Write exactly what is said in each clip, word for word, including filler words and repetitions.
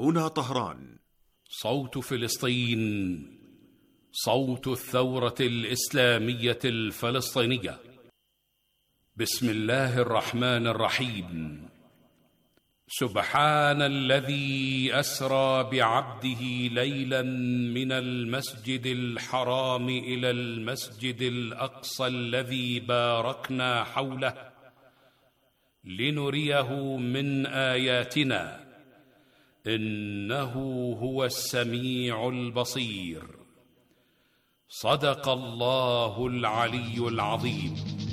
هنا طهران. صوت فلسطين، صوت الثورة الإسلامية الفلسطينية. بسم الله الرحمن الرحيم. سبحان الذي أسرى بعبده ليلا من المسجد الحرام إلى المسجد الأقصى الذي باركنا حوله لنريه من آياتنا إنه هو السميع البصير. صدق الله العلي العظيم.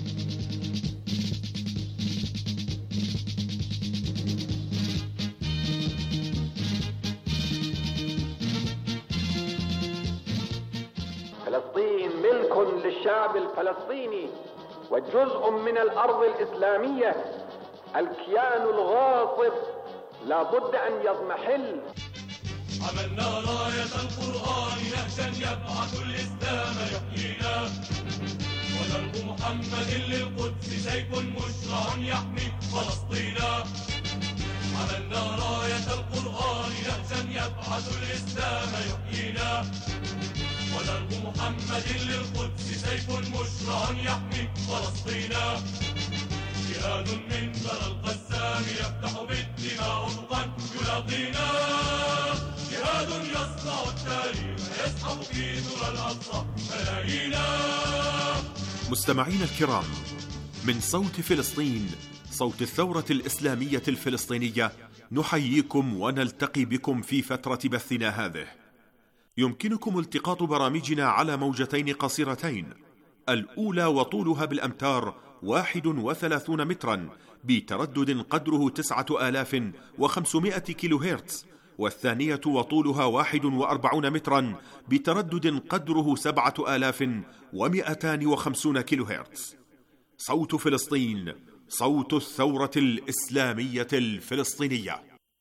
فلسطين ملك للشعب الفلسطيني وجزء من الأرض الإسلامية. الكيان الغاصب لا بد أن يضمحل. عملنا راية القرآن نهجا يبعث الإسلام يحيينا، ودرب محمد للقدس سيف مشرع يحمي فلسطينا. عملنا راية القرآن نهجا يبعث الإسلام يحيينا، ودرب محمد للقدس سيف مشرع يحمي فلسطينا. جهاد من بر القسام يفتح بالدماء أفقا يلاقينا، جهاد يصنع التاريخ يسحب في ذرى الأقصى ملايينا. مستمعين الكرام، من صوت فلسطين، صوت الثورة الإسلامية الفلسطينية، نحييكم ونلتقي بكم في فترة بثنا هذه. يمكنكم التقاط برامجنا على موجتين قصيرتين، الأولى وطولها بالأمتار واحد وثلاثون مترا بتردد قدره تسعة آلاف وخمسمائة كيلو هرتز، والثانية وطولها واحد وأربعون مترا بتردد قدره سبعة آلاف ومئتان وخمسون كيلو هرتز. صوت فلسطين، صوت الثورة الإسلامية الفلسطينية.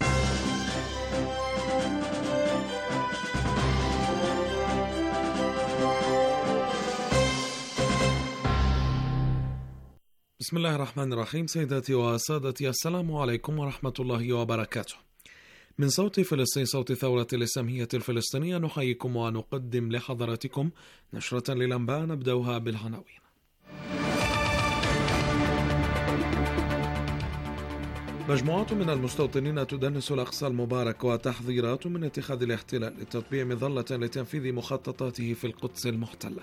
بسم الله الرحمن الرحيم. سيداتي وسادتي، السلام عليكم ورحمة الله وبركاته. من صوت فلسطين، صوت الثورة الإسلامية الفلسطينية، نحييكم ونقدم لحضراتكم نشرة للأنباء نبدأها بالعناوين. مجموعات من المستوطنين تدنس الأقصى المبارك، وتحذيرات من اتخاذ الاحتلال لتطبيع مظلة لتنفيذ مخططاته في القدس المحتلة.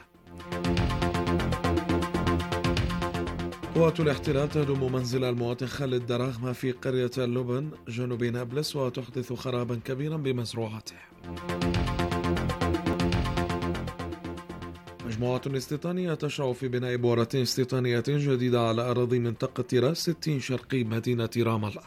قوات الاحتلال تهدم منزل المواطن خالد دراغمة في قرية اللبن جنوب نابلس، وتحدث خرابا كبيرا بمزروعاته. مجموعة استيطانية تشرع في بناء بؤرة استيطانية جديدة على أراضي منطقة راس ستين شرقي مدينة رام الله.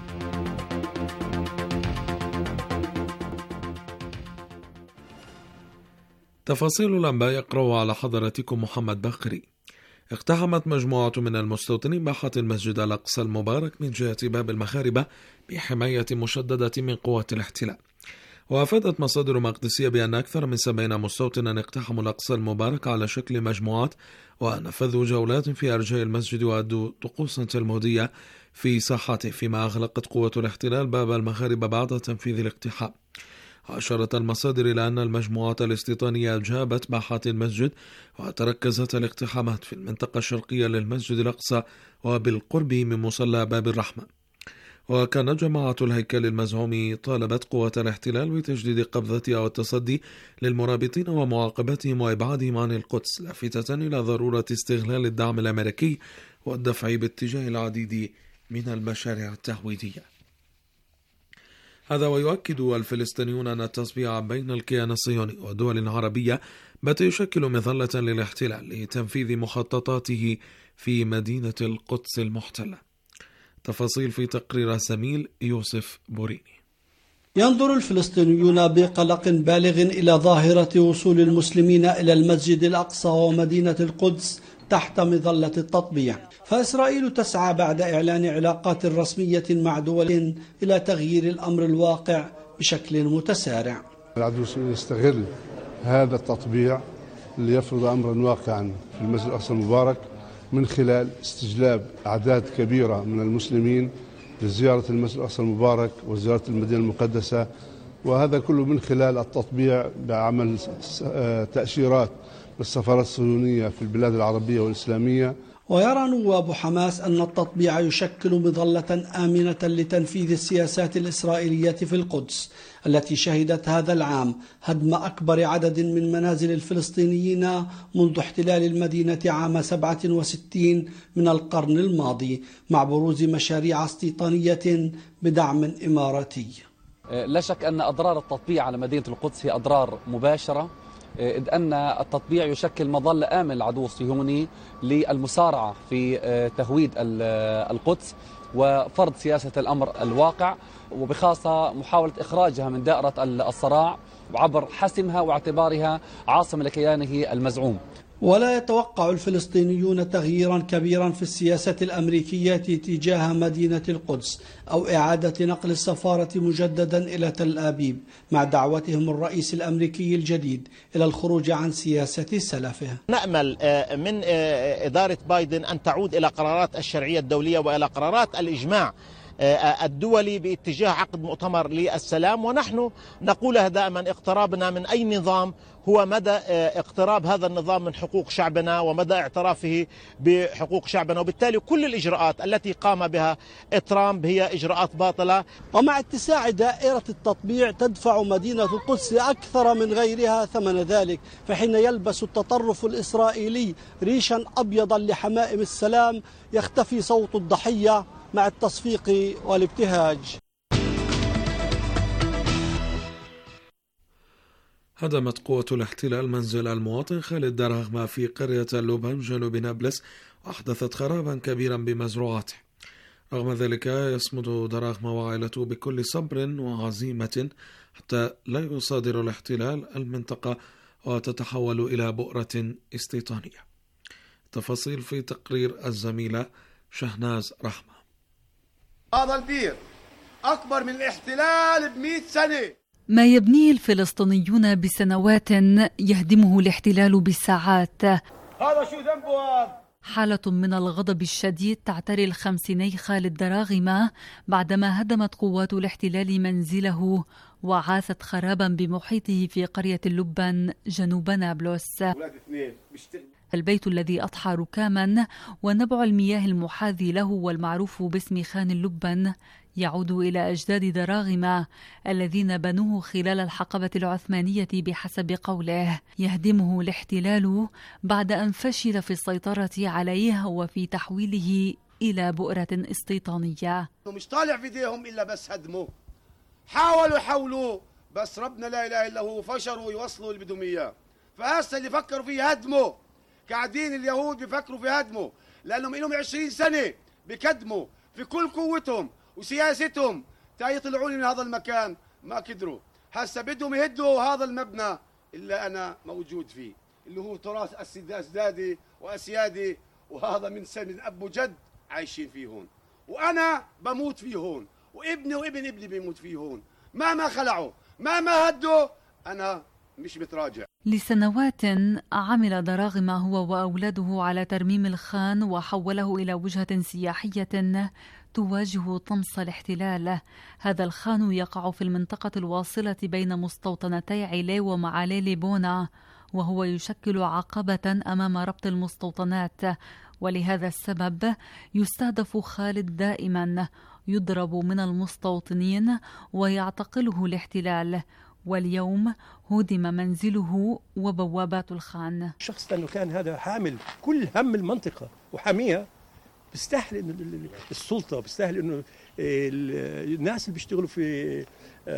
تفاصيل الأنباء يقرأ على حضراتكم محمد بكري. اقتحمت مجموعة من المستوطنين باحة المسجد الأقصى المبارك من جهة باب المخاربة بحماية مشددة من قوات الاحتلال. وأفادت مصادر مقدسية بأن أكثر من سبعين مستوطنا اقتحموا الأقصى المبارك على شكل مجموعات، ونفذوا جولات في أرجاء المسجد وأدوا طقوسا تلمودية في ساحته، فيما أغلقت قوة الاحتلال باب المخاربة بعد تنفيذ الاقتحام. وأشارت المصادر إلى أن المجموعات الاستيطانية جابت باحات المسجد، وتركزت الاقتحامات في المنطقة الشرقية للمسجد الأقصى وبالقرب من مصلى باب الرحمة. وكانت جماعة الهيكل المزعوم طالبت قوة الاحتلال بتجديد قبضتها والتصدي للمرابطين ومعاقبتهم وإبعادهم عن القدس، لافتة إلى ضرورة استغلال الدعم الأمريكي والدفع باتجاه العديد من المشاريع التهويدية. هذا ويؤكد الفلسطينيون أن التصبيع بين الكيان الصهيوني والدول العربية بات يشكل مظلة للاحتلال لتنفيذ مخططاته في مدينة القدس المحتلة. تفاصيل في تقرير زميل يوسف بوريني. ينظر الفلسطينيون بقلق بالغ إلى ظاهرة وصول المسلمين إلى المسجد الأقصى ومدينة القدس تحت مظلة التطبيع، فإسرائيل تسعى بعد إعلان علاقات رسمية مع دول إلى تغيير الأمر الواقع بشكل متسارع. العدو يستغل هذا التطبيع ليفرض أمرا واقعا في المسجد الأقصى المبارك من خلال استجلاب أعداد كبيرة من المسلمين لزيارة المسجد الأقصى المبارك وزيارة المدينة المقدسة وهذا كله من خلال التطبيع بعمل تأشيرات بالسفارات الصهيونية في البلاد العربية والإسلامية. ويرى نواب حماس أن التطبيع يشكل مظلة آمنة لتنفيذ السياسات الإسرائيلية في القدس التي شهدت هذا العام هدم أكبر عدد من منازل الفلسطينيين منذ احتلال المدينة عام سبعة وستين من القرن الماضي، مع بروز مشاريع استيطانية بدعم إماراتي. لا شك أن أضرار التطبيع على مدينة القدس هي أضرار مباشرة، إذ أن التطبيع يشكل مظلة آمن للعدو الصهيوني للمسارعة في تهويد القدس وفرض سياسة الأمر الواقع، وبخاصة محاولة إخراجها من دائرة الصراع عبر حسمها واعتبارها عاصمة لكيانه المزعوم. ولا يتوقع الفلسطينيون تغييرا كبيرا في السياسة الأمريكية تجاه مدينة القدس أو إعادة نقل السفارة مجددا إلى تل أبيب، مع دعوتهم الرئيس الأمريكي الجديد إلى الخروج عن سياسة سلفه. نأمل من إدارة بايدن أن تعود إلى قرارات الشرعية الدولية وإلى قرارات الإجماع الدولي باتجاه عقد مؤتمر للسلام، ونحن نقولها دائما: اقترابنا من أي نظام هو مدى اقتراب هذا النظام من حقوق شعبنا ومدى اعترافه بحقوق شعبنا، وبالتالي كل الإجراءات التي قام بها ترامب هي إجراءات باطلة. ومع اتساع دائرة التطبيع تدفع مدينة القدس أكثر من غيرها ثمن ذلك، فحين يلبس التطرف الإسرائيلي ريشا أبيضا لحمائم السلام يختفي صوت الضحية مع التصفيق والابتهاج. هدمت قوة الاحتلال منزل المواطن خالد دراغما في قرية اللبن جنوب نابلس، وأحدثت خرابا كبيرا بمزروعاته. رغم ذلك يصمد دراغما وعائلته بكل صبر وعزيمة حتى لا يصادر الاحتلال المنطقة وتتحول إلى بؤرة استيطانية. تفاصيل في تقرير الزميلة شهناز رحمة. هذا البير أكبر من الاحتلال بمئة سنة. ما يبنيه الفلسطينيون بسنوات يهدمه الاحتلال بساعات. هذا شو ذنبه هذا؟ حالة من الغضب الشديد تعتري الخمسيني خالد دراغما بعدما هدمت قوات الاحتلال منزله وعاثت خرابا بمحيطه في قرية اللبن جنوب نابلس. البيت الذي أضحى ركاما ونبع المياه المحاذي له والمعروف باسم خان اللبن يعود إلى أجداد دراغما الذين بنوه خلال الحقبة العثمانية بحسب قوله. يهدمه الاحتلال بعد أن فشل في السيطرة عليه وفي تحويله إلى بؤرة استيطانية. مش طالع في ايديهم إلا بس هدموا، حاولوا يحولوا بس ربنا لا إله إلا هو فشلوا يوصلوا اللي بدهم إياه. فهسه اللي فكروا فيه هدموا، قاعدين اليهود بيفكروا في هدموا لأنهم لهم عشرين سنة بكدموا في كل قوتهم وسياستهم تا يطلعوا من هذا المكان، ما قدروا. هسه بدهم يهدوا هذا المبنى اللي أنا موجود فيه، اللي هو تراث أجدادي وأسيادي، وهذا من سن أب وجد عايشين فيه هون، وأنا بموت فيه هون، وابني وابن ابني بيموت فيه هون. مهما خلعوا مهما هدوا أنا مش متراجع. لسنوات عمل دراغما هو وأولاده على ترميم الخان وحوله إلى وجهة سياحية تواجه طمس الاحتلال. هذا الخان يقع في المنطقة الواصلة بين مستوطنتي عيلي ومعالي بونا، وهو يشكل عقبة أمام ربط المستوطنات، ولهذا السبب يستهدف خالد دائما، يضرب من المستوطنين ويعتقله الاحتلال. واليوم هدم منزله وبوابات الخان. شخص أنه كان هذا حامل كل هم المنطقة وحاميها، بيستاهل إنه السلطة، بيستاهل إنه الناس اللي بيشتغلوا في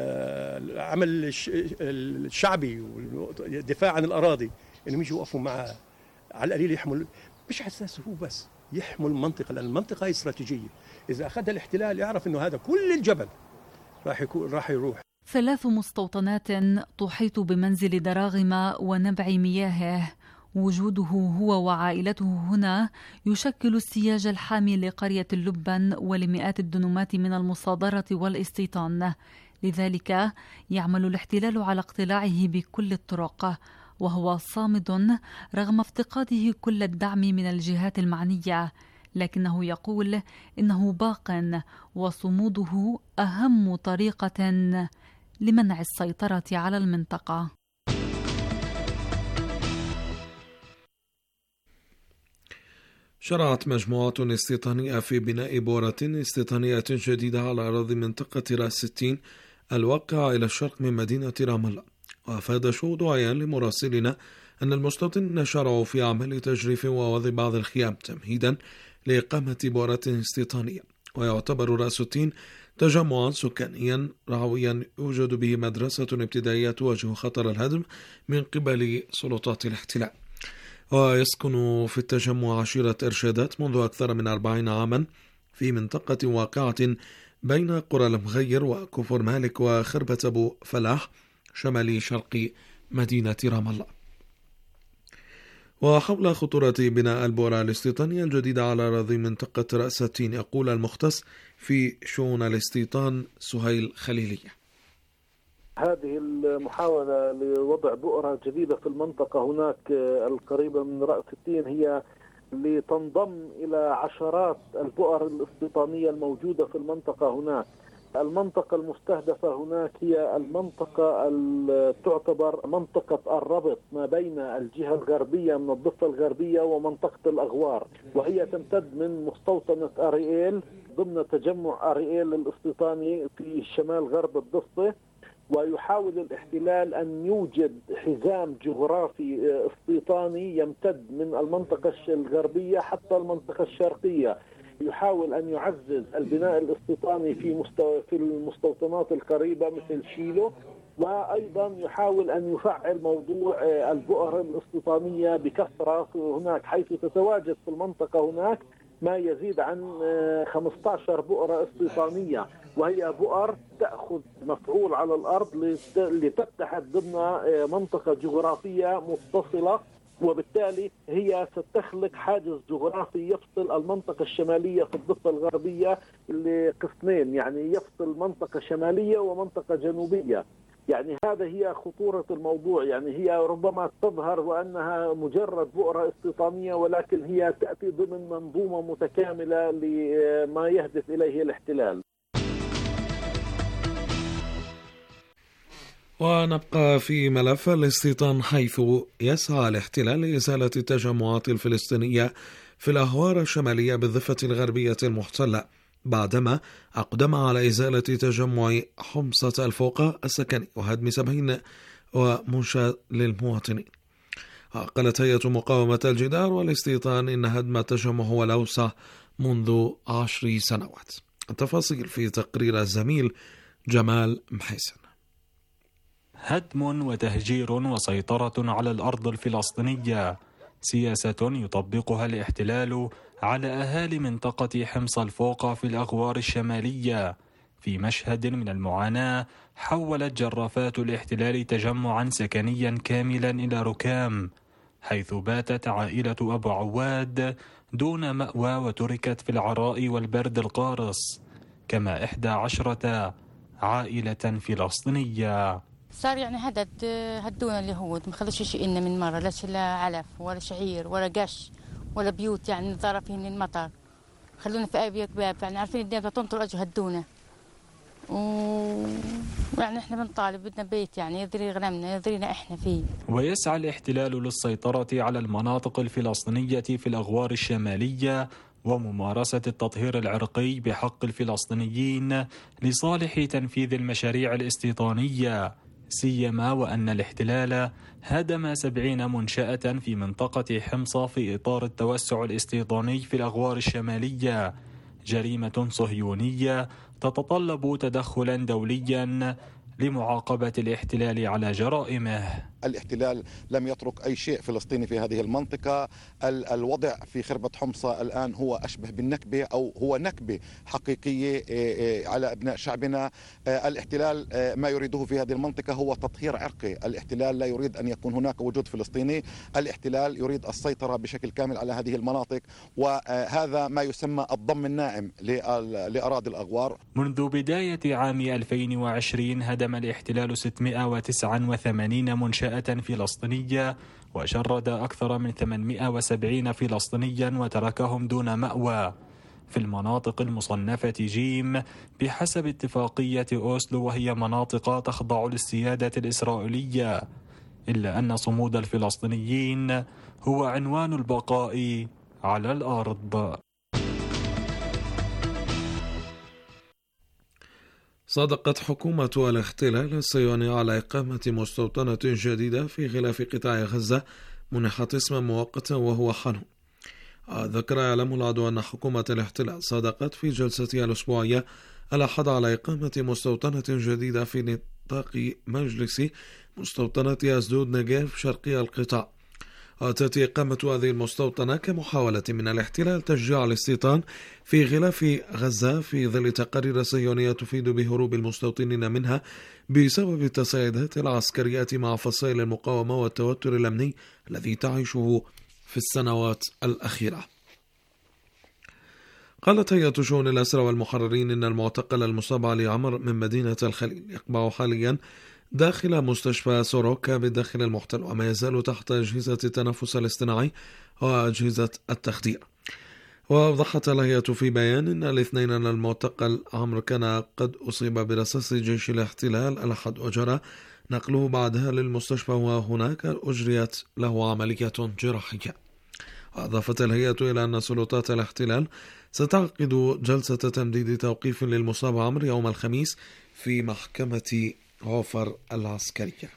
العمل الشعبي والدفاع عن الأراضي إنهم يجوا يوقفوا معه على القليل، يحمل مش على أساس هو بس يحمل المنطقة، لأن المنطقة هي استراتيجية. إذا أخذها الاحتلال يعرف إنه هذا كل الجبل راح يكون راح يروح. ثلاث مستوطنات تحيط بمنزل دراغما ونبع مياهه. وجوده هو وعائلته هنا يشكل السياج الحامي لقرية اللبن ولمئات الدنومات من المصادرة والاستيطان. لذلك يعمل الاحتلال على اقتلاعه بكل الطرق، وهو صامد رغم افتقاده كل الدعم من الجهات المعنية، لكنه يقول إنه باق وصموده أهم طريقة لمنع السيطرة على المنطقة. شرعت مجموعة استيطانية في بناء بؤرة استيطانية جديدة على أراضي منطقة راس التين الواقعة إلى الشرق من مدينة رام الله. وأفاد شهود عيان لمراسلنا أن المستوطنين شرعوا في أعمال تجريف ووضع بعض الخيام تمهيدا لإقامة بؤرة استيطانية. ويعتبر راس التين تجمعا سكانيا رعويا يوجد به مدرسة ابتدائية تواجه خطر الهدم من قبل سلطات الاحتلال. ويسكن في التجمع عشيرة إرشادات منذ أكثر من أربعين عاما في منطقة واقعة بين قرى المغير وكفر مالك وخربة أبو فلاح شمالي شرق مدينة رام الله. وحول خطورة بناء البؤرة الاستيطانية الجديدة على أراضي منطقة رأس التين يقول المختص في شؤون الاستيطان سهيل خليلية. هذه المحاولة لوضع بؤرة جديدة في المنطقة هناك القريبة من رأس التين هي لتنضم إلى عشرات البؤر الاستيطانية الموجودة في المنطقة هناك. المنطقة المستهدفة هناك هي المنطقة تعتبر منطقة الربط ما بين الجهة الغربية من الضفة الغربية ومنطقة الأغوار، وهي تمتد من مستوطنة أريئيل ضمن تجمع أريئيل الاستيطاني في شمال غرب الضفة. ويحاول الاحتلال أن يوجد حزام جغرافي استيطاني يمتد من المنطقة الغربية حتى المنطقة الشرقية. يحاول أن يعزز البناء الاستيطاني في مستوى في المستوطنات القريبة مثل شيلو، وأيضا يحاول أن يفعل موضوع البؤر الاستيطانية بكثرة هناك، حيث تتواجد في المنطقة هناك ما يزيد عن خمسة عشر بؤرة استيطانية، وهي بؤر تأخذ مفعول على الأرض لتتحد ضمن منطقة جغرافية متصلة، وبالتالي هي ستخلق حاجز جغرافي يفصل المنطقة الشمالية في الضفة الغربية لقسمين، يعني يفصل منطقة شمالية ومنطقة جنوبية. يعني هذا هي خطورة الموضوع، يعني هي ربما تظهر وأنها مجرد بؤرة استيطانية، ولكن هي تأتي ضمن منظومة متكاملة لما يهدف إليه الاحتلال. ونبقى في ملف الاستيطان، حيث يسعى الاحتلال لإزالة التجمعات الفلسطينية في الأهوار الشمالية بالضفة الغربية المحتلة، بعدما أقدم على إزالة تجمع حمصة الفوقة السكني وهدم سبعين ومنشأ للمواطنين. قالت هيئة مقاومة الجدار والاستيطان إن هدم التجمع هو الأوسع منذ عشر سنوات. التفاصيل في تقرير الزميل جمال محسن. هدم وتهجير وسيطرة على الأرض الفلسطينية سياسة يطبقها الاحتلال على أهالي منطقة حمص الفوقة في الأغوار الشمالية في مشهد من المعاناة. حولت جرافات الاحتلال تجمعا سكنيا كاملا إلى ركام، حيث باتت عائلة أبو عواد دون مأوى وتركت في العراء والبرد القارص، كما إحدى عشرة عائلة فلسطينية. صار يعني هدد هدونا اليهود، ما خلوش شيء إلنا من مرة، لا لا علف ولا شعير ولا قش ولا بيوت يعني نضرب فيهن المطر، خلونا في أبيات باب، يعني عارفين الدنيا تنطر أجوا هدونا. ويعني احنا بنطالب بدنا بيت يعني يدري غنمنا يدرينا احنا فيه. ويسعى الاحتلال للسيطرة على المناطق الفلسطينية في الأغوار الشمالية وممارسة التطهير العرقي بحق الفلسطينيين لصالح تنفيذ المشاريع الاستيطانية، سيما وأن الاحتلال هدم سبعين منشأة في منطقة حمص في إطار التوسع الاستيطاني في الأغوار الشمالية، جريمة صهيونية تتطلب تدخلا دوليا لمعاقبة الاحتلال على جرائمه. الاحتلال لم يترك أي شيء فلسطيني في هذه المنطقة. الوضع في خربة حمصة الآن هو أشبه بالنكبة، أو هو نكبة حقيقية على أبناء شعبنا. الاحتلال ما يريده في هذه المنطقة هو تطهير عرقي. الاحتلال لا يريد أن يكون هناك وجود فلسطيني، الاحتلال يريد السيطرة بشكل كامل على هذه المناطق، وهذا ما يسمى الضم الناعم لأراضي الأغوار. منذ بداية عام ألفين وعشرين هدم الاحتلال ستمائة وتسعة وثمانين منشأة فلسطينية وشرد أكثر من ثمانمائة وسبعين فلسطينيا وتركهم دون مأوى. في المناطق المصنفة جيم بحسب اتفاقية أوسلو، وهي مناطق تخضع للسيادة الإسرائيلية، إلا أن صمود الفلسطينيين هو عنوان البقاء على الأرض. صادقت حكومة الاحتلال الصهيوني على إقامة مستوطنة جديدة في غلاف قطاع غزة منحت اسما مؤقتا وهو حنو. ذكر إعلام العدو أن حكومة الاحتلال صادقت في جلستها الأسبوعية الأحد على إقامة مستوطنة جديدة في نطاق مجلس مستوطنة أسدود نجاف شرقي القطاع. وتأتي إقامة هذه المستوطنة كمحاولة من الاحتلال تشجيع الاستيطان في غلاف غزة في ظل تقارير صهيونية تفيد بهروب المستوطنين منها بسبب التصعيدات العسكرية مع فصائل المقاومة والتوتر الأمني الذي تعيشه في السنوات الأخيرة. قالت هيئة شؤون الأسرى والمحررين إن المعتقل المصاب علي عمر من مدينة الخليل يقبع حاليا داخل مستشفى سوروكا بداخل المحتل، وما يزال تحت أجهزة التنفس الاصطناعي وأجهزة التخدير. وأوضحت الهيئة في بيان أن الاثنين أن المعتقل عمرو كان قد أصيب برصاص جيش الاحتلال الأحد وجرى نقله بعدها للمستشفى وهناك أجريت له عملية جراحية. وأضافت الهيئة إلى أن سلطات الاحتلال ستعقد جلسة تمديد توقيف للمصاب عمرو يوم الخميس في محكمة عوفر العسكرية.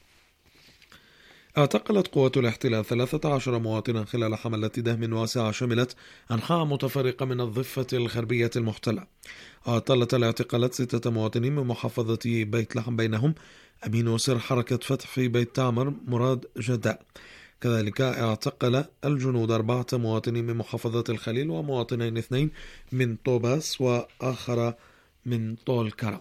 اعتقلت قوات الاحتلال ثلاثة عشر مواطنا خلال حملة دهم واسعة شملت أنحاء متفرقة من الضفة الغربية المحتلة. أطلت الاعتقالات ستة مواطنين من محافظة بيت لحم، بينهم أمين وسر حركة فتح في بيت تعمر مراد جدال. كذلك اعتقل الجنود أربعة مواطنين من محافظة الخليل ومواطنين اثنين من طوباس وآخر من طول كرم.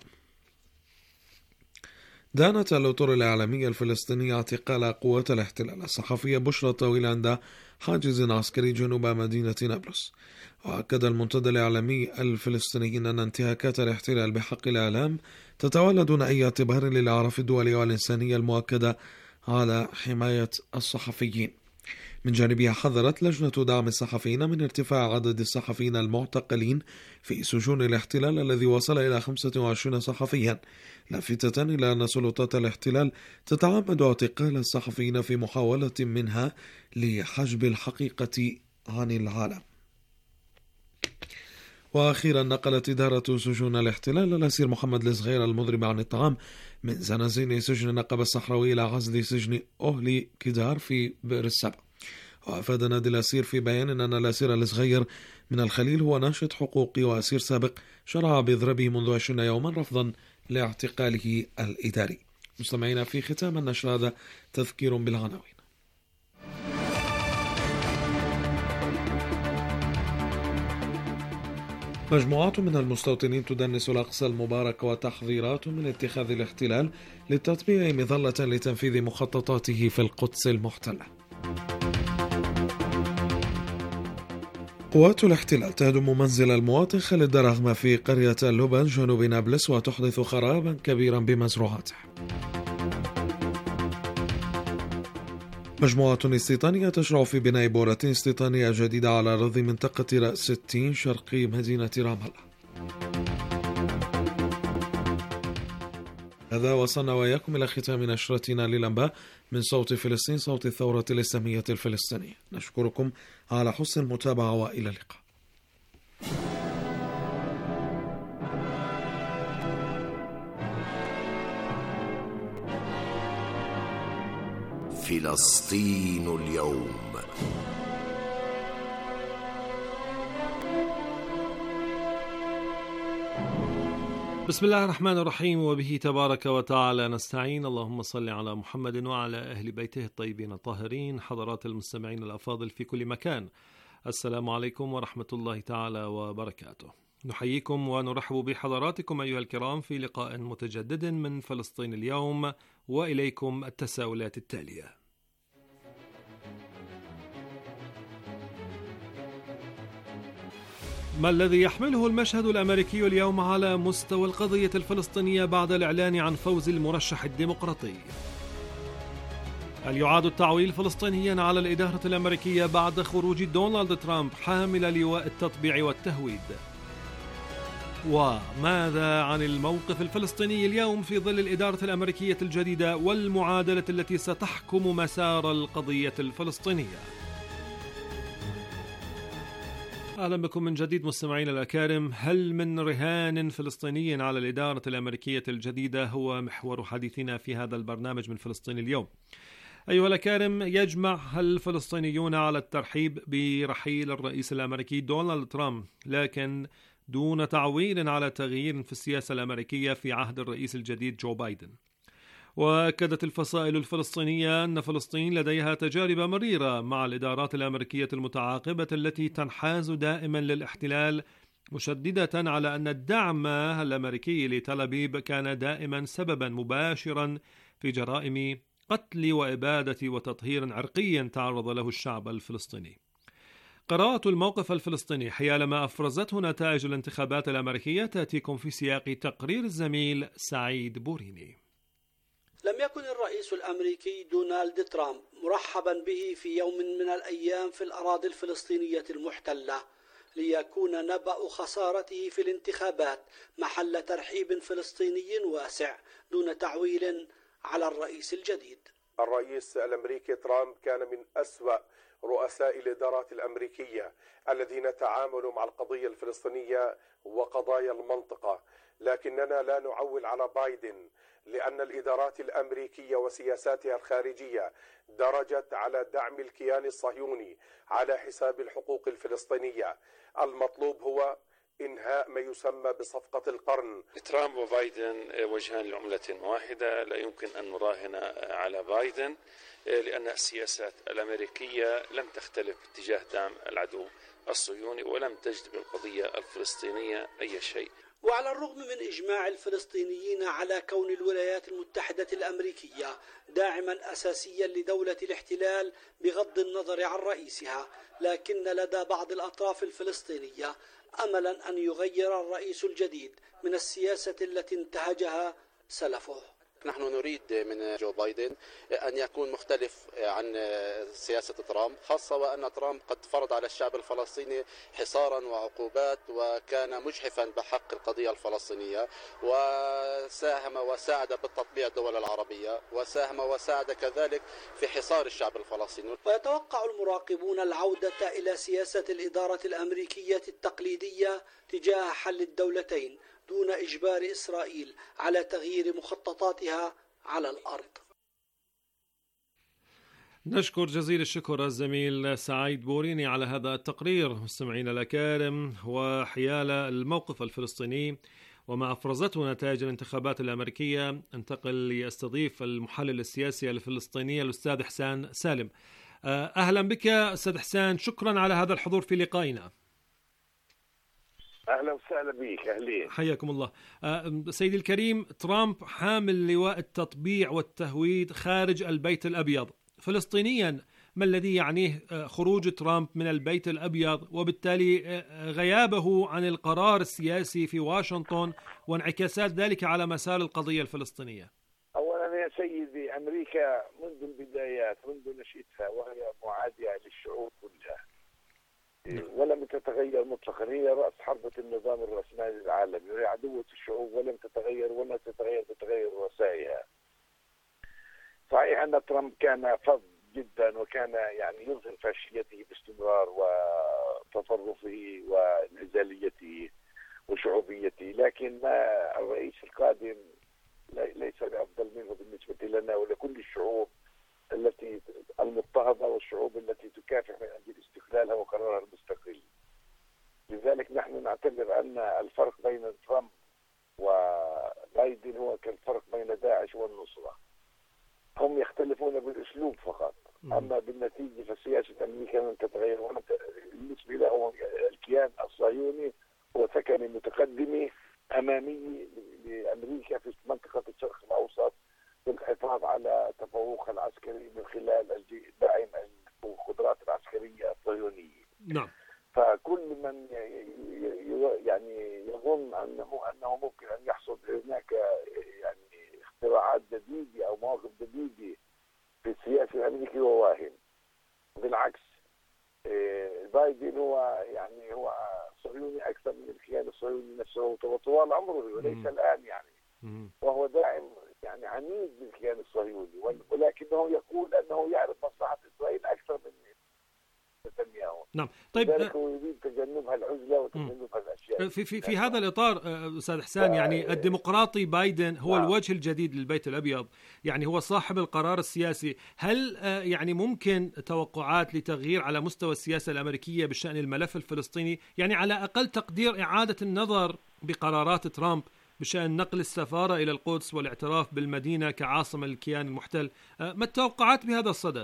دانت الأطر الإعلامية الفلسطينية اعتقال قوات الاحتلال الصحفية بشرى طويل عند حاجز عسكري جنوب مدينة نابلس. وأكد المنتدى الإعلامي الفلسطيني أن انتهاكات الاحتلال بحق الإعلام تتولد دون أي اعتبار للأعراف الدولية والإنسانية المؤكدة على حماية الصحفيين. من جانبها حذرت لجنة دعم الصحفيين من ارتفاع عدد الصحفيين المعتقلين في سجون الاحتلال الذي وصل إلى خمسة وعشرين صحفيا، لافتة إلى أن سلطات الاحتلال تتعمد اعتقال الصحفيين في محاولة منها لحجب الحقيقة عن العالم. وأخيرا نقلت إدارة سجون الاحتلال الأسير محمد الصغير المضرب عن الطعام من زنازين سجن النقب الصحراوي إلى عزل سجن أهلي كدار في بئر السبع. وأفاد نادي الأسير في بيان أن الأسير الصغير من الخليل هو ناشط حقوقي وأسير سابق شرع بإضرابه منذ عشرين يوما رفضا لاعتقاله الإداري. مستمعين، في ختام النشر هذا تذكير بالعناوين. مجموعات من المستوطنين تدنس الأقصى المبارك وتحذيرات من اتخاذ الاحتلال للتطبيع مظلة لتنفيذ مخططاته في القدس المحتلة. قوات الاحتلال تهدم منزل المواطن خالد درغمة في قرية اللبن جنوب نابلس وتحدث خرابا كبيرا بمزروعاته. مجموعة استيطانية تشرع في بناء بورة استيطانية جديدة على أراضٍ منطقة رأس التين شرقي مدينة رام الله. هذا وصلنا وإياكم إلى ختام نشرتنا للأنباء من صوت فلسطين، صوت الثورة الإسلامية الفلسطينية. نشكركم على حسن المتابعة وإلى اللقاء. فلسطين اليوم. بسم الله الرحمن الرحيم، وبه تبارك وتعالى نستعين. اللهم صل على محمد وعلى أهل بيته الطيبين الطاهرين. حضرات المستمعين الأفاضل في كل مكان، السلام عليكم ورحمة الله تعالى وبركاته. نحييكم ونرحب بحضراتكم أيها الكرام في لقاء متجدد من فلسطين اليوم، وإليكم التساؤلات التالية. ما الذي يحمله المشهد الأمريكي اليوم على مستوى القضية الفلسطينية بعد الإعلان عن فوز المرشح الديمقراطي؟ هل يعاد التعويل فلسطينيا على الإدارة الأمريكية بعد خروج دونالد ترامب حامل لواء التطبيع والتهويد؟ وماذا عن الموقف الفلسطيني اليوم في ظل الإدارة الأمريكية الجديدة والمعادلة التي ستحكم مسار القضية الفلسطينية؟ أهلا بكم من جديد مستمعينا الأكارم. هل من رهان فلسطيني على الإدارة الأمريكية الجديدة هو محور حديثنا في هذا البرنامج من فلسطين اليوم. أيها الأكارم، يجمع الفلسطينيون على الترحيب برحيل الرئيس الأمريكي دونالد ترامب، لكن دون تعويل على تغيير في السياسة الأمريكية في عهد الرئيس الجديد جو بايدن. وأكدت الفصائل الفلسطينية أن فلسطين لديها تجارب مريرة مع الإدارات الأمريكية المتعاقبة التي تنحاز دائما للاحتلال، مشددة على أن الدعم الأمريكي لتل أبيب كان دائما سببا مباشرا في جرائم قتل وإبادة وتطهير عرقي تعرض له الشعب الفلسطيني. قراءة الموقف الفلسطيني حيال ما أفرزته نتائج الانتخابات الأمريكية تأتيكم في سياق تقرير الزميل سعيد بوريني. لم يكن الرئيس الأمريكي دونالد ترامب مرحبا به في يوم من الأيام في الأراضي الفلسطينية المحتلة، ليكون نبأ خسارته في الانتخابات محل ترحيب فلسطيني واسع دون تعويل على الرئيس الجديد. الرئيس الأمريكي ترامب كان من أسوأ رؤساء الإدارات الأمريكية الذين تعاملوا مع القضية الفلسطينية وقضايا المنطقة، لكننا لا نعول على بايدن، لأن الإدارات الأمريكية وسياساتها الخارجية درجت على دعم الكيان الصهيوني على حساب الحقوق الفلسطينية. المطلوب هو إنهاء ما يسمى بصفقة القرن. ترامب وبايدن وجهان لعملة واحدة، لا يمكن أن نراهن على بايدن لأن السياسات الأمريكية لم تختلف اتجاه دعم العدو الصهيوني ولم تجد بالقضية الفلسطينية أي شيء. وعلى الرغم من إجماع الفلسطينيين على كون الولايات المتحدة الأمريكية داعما أساسيا لدولة الاحتلال بغض النظر عن رئيسها، لكن لدى بعض الأطراف الفلسطينية أملا أن يغير الرئيس الجديد من السياسة التي انتهجها سلفه. نحن نريد من جو بايدن أن يكون مختلف عن سياسة ترامب، خاصة وأن ترامب قد فرض على الشعب الفلسطيني حصارا وعقوبات وكان مجحفا بحق القضية الفلسطينية، وساهم وساعد بالتطبيع الدول العربية، وساهم وساعد كذلك في حصار الشعب الفلسطيني. ويتوقع المراقبون العودة إلى سياسة الإدارة الأمريكية التقليدية تجاه حل الدولتين دون إجبار إسرائيل على تغيير مخططاتها على الأرض. نشكر جزيل الشكر الزميل سعيد بوريني على هذا التقرير. مستمعينا الأكارم، وحيال الموقف الفلسطيني وما أفرزته نتائج الانتخابات الأمريكية، انتقل ليستضيف المحلل السياسي الفلسطيني الأستاذ حسان سالم. أهلا بك أستاذ حسان، شكرا على هذا الحضور في لقائنا. أهلا وسهلا بك. أهلين، حياكم الله. سيدي الكريم، ترامب حامل لواء التطبيع والتهويد خارج البيت الأبيض. فلسطينيا، ما الذي يعنيه خروج ترامب من البيت الأبيض وبالتالي غيابه عن القرار السياسي في واشنطن وانعكاسات ذلك على مسار القضية الفلسطينية؟ أولا يا سيدي، أمريكا منذ البدايات، منذ نشأتها وهي معادية للشعوب كلها ولم تتغير مطلقا. هي رأس حربة النظام الرأسمالي العالمي، وهي عدوة الشعوب ولم تتغير ولا تتغير بتغير رؤسائها. صحيح أن ترامب كان فظ جدا وكان يعني يظهر فاشيته باستمرار وتطرفه وانعزاليته وشعوبيته، لكن ما الرئيس القادم ليس بأفضل منه بالنسبة لنا ولكل الشعوب التي المضطهدة والشعوب التي تكافح من أجل استقلالها وقرارها المستقل. لذلك نحن نعتبر أن الفرق بين ترامب وبايدن هو كالفرق بين داعش والنصرة، هم يختلفون بالأسلوب فقط، أما بالنتيجة فسياسة أمريكا لم تتغير. بالنسبة له الكيان الصهيوني هو ثكني متقدمي أمامي لأمريكا في منطقة الشرق الأوسط بالحفاظ على تفوقها العسكري من خلال دعم القدرات العسكرية الصهيونية. نعم. فكل من يعني يظن أنه أنه ممكن أن يحصل هناك يعني اختراعات جديدة أو مواقف جديدة في السياسة الأمريكي هو واهم. بالعكس بايدن هو يعني هو صهيوني أكثر من الكيان الصهيوني نفسه طوال عمره وليس الآن يعني، وهو داعم يعني عنيد للكيان الصهيوني، ولكنه يقول أنه يعرف مصلحة إسرائيل أكثر من نتنياهو. نعم. طيب لذلك هو يريد تجنبها العزلة وتجنبها الأشياء. في في في هذا الإطار أستاذ حسان، يعني الديمقراطي بايدن هو نعم. الوجه الجديد للبيت الأبيض، يعني هو صاحب القرار السياسي. هل يعني ممكن توقعات لتغيير على مستوى السياسة الأمريكية بشأن الملف الفلسطيني؟ يعني على أقل تقدير إعادة النظر بقرارات ترامب بشأن نقل السفارة إلى القدس والاعتراف بالمدينة كعاصمة للكيان المحتل. ما التوقعات بهذا الصدد؟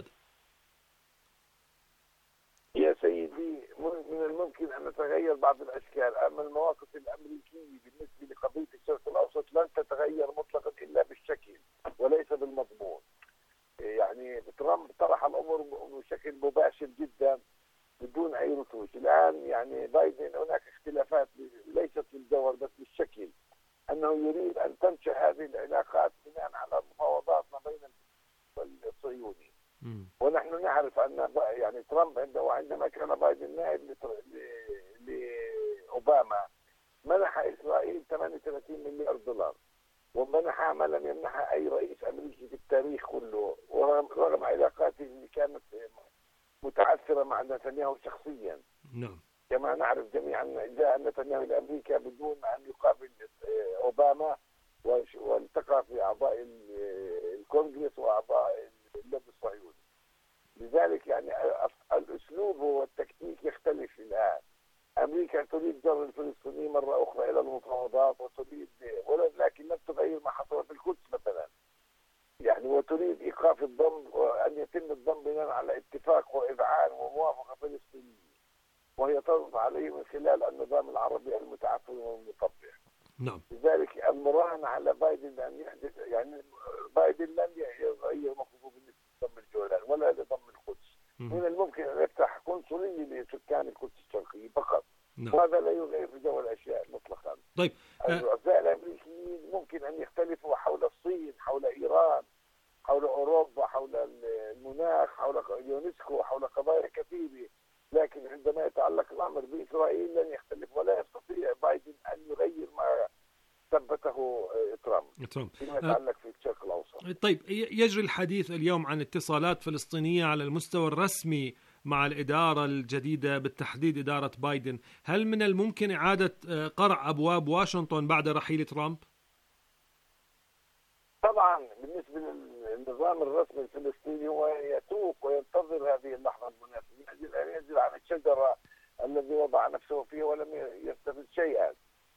يا سيدي من الممكن أن نتغير بعض الأشكال، أما المواقف الأمريكية بالنسبة لقضية الشرق الأوسط لن تتغير مطلقا إلا بالشكل وليس بالمضمون. يعني ترامب طرح الأمور بشكل مباشر جدا بدون أي رتوش. الآن يعني بايدن هناك اختلافات ليست بالجوهر بس بالشكل، أنه يريد أن تنشأ هذه العلاقات بناء على المفاوضات ما بين الصهيوني. ونحن نعرف أن يعني ترامب عنده عندما كان بايدن نائب لأوباما منح إسرائيل ثمانية وثلاثين مليار دولار، ومنحها ما لم يمنحها أي رئيس أمريكي في التاريخ كله، ورغم علاقاته اللي كانت متعثرة مع نتنياهو شخصيا. نعم. كما نعرف جميعا جاء نتنياهو إلى أمريكا بدون أن يقابل أوباما، والتقى في أعضاء الكونغرس وأعضاء اللوبي الصهيوني. لذلك يعني الأسلوب والتكتيك يختلف الآن. أمريكا تريد جر الفلسطينيين مرة أخرى إلى المفاوضات وتريد، ولكن لم تغير ما حصل في القدس مثلا يعني، وتريد إيقاف الضم وأن يتم الضم بناء على اتفاق وإذعان وموافقة فلسطينية، وهي تضغط عليه من خلال النظام العربي المتعفن والمطبع. نعم. لذلك المراهنة على بايدن أن يحدث يعني بايدن لن يغير مفهومه بالنسبة لضم الجولان ولا لضم القدس. من الممكن أن يفتح قنصلية لسكان القدس الشرقية فقط. نعم. وهذا لا يغير في جو الأشياء مطلقا. طيب الرؤساء الأمريكيين ممكن أن يختلفوا حول الصين، حول إيران، حول أوروبا، حول المناخ، حول اليونسكو، حول قضايا كثيرة، لكن عندما يتعلق الأمر بإسرائيل لن يختلف ولا يستطيع بايدن أن يغير ما ثبته ترامب فيما يتعلق في الشرق الأوسط. طيب يجري الحديث اليوم عن اتصالات فلسطينية على المستوى الرسمي مع الإدارة الجديدة بالتحديد إدارة بايدن. هل من الممكن إعادة قرع أبواب واشنطن بعد رحيل ترامب؟ طبعا بالنسبة للنظام الرسمي الفلسطيني هو يتوق وينتظر هذه اللحظة المناسبة من أجل أن ينزل عن الشجرة الذي وضع نفسه فيها ولم يستفد شيئا.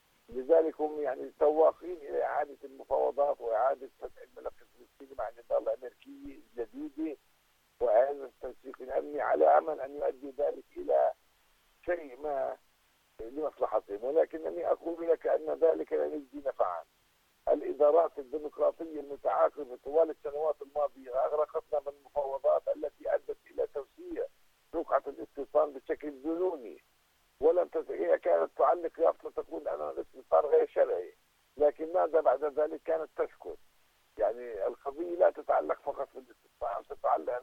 لذلك هم يعني تواقين إلى إعادة المفاوضات وإعادة فتح الملف الفلسطيني مع الإدارة الأمريكية الجديدة وإعادة التنسيق الأمني على أمل أن يؤدي ذلك إلى شيء ما لمصلحتهم، ولكنني أقول لك أن ذلك لا يجدي نفعا. الإدارات الديمقراطية المتعاقبة طوال السنوات الماضية أغرقتنا بالمفاوضات التي أدت إلى توسيع رقعة الاستيطان بشكل جنوني، ولم تت... هي كانت تعلق يافطة تقول أنا الاستيطان غير شرعي، لكن ماذا بعد ذلك كانت تسكت. يعني القضية لا تتعلق فقط بالاستيطان، تتعلق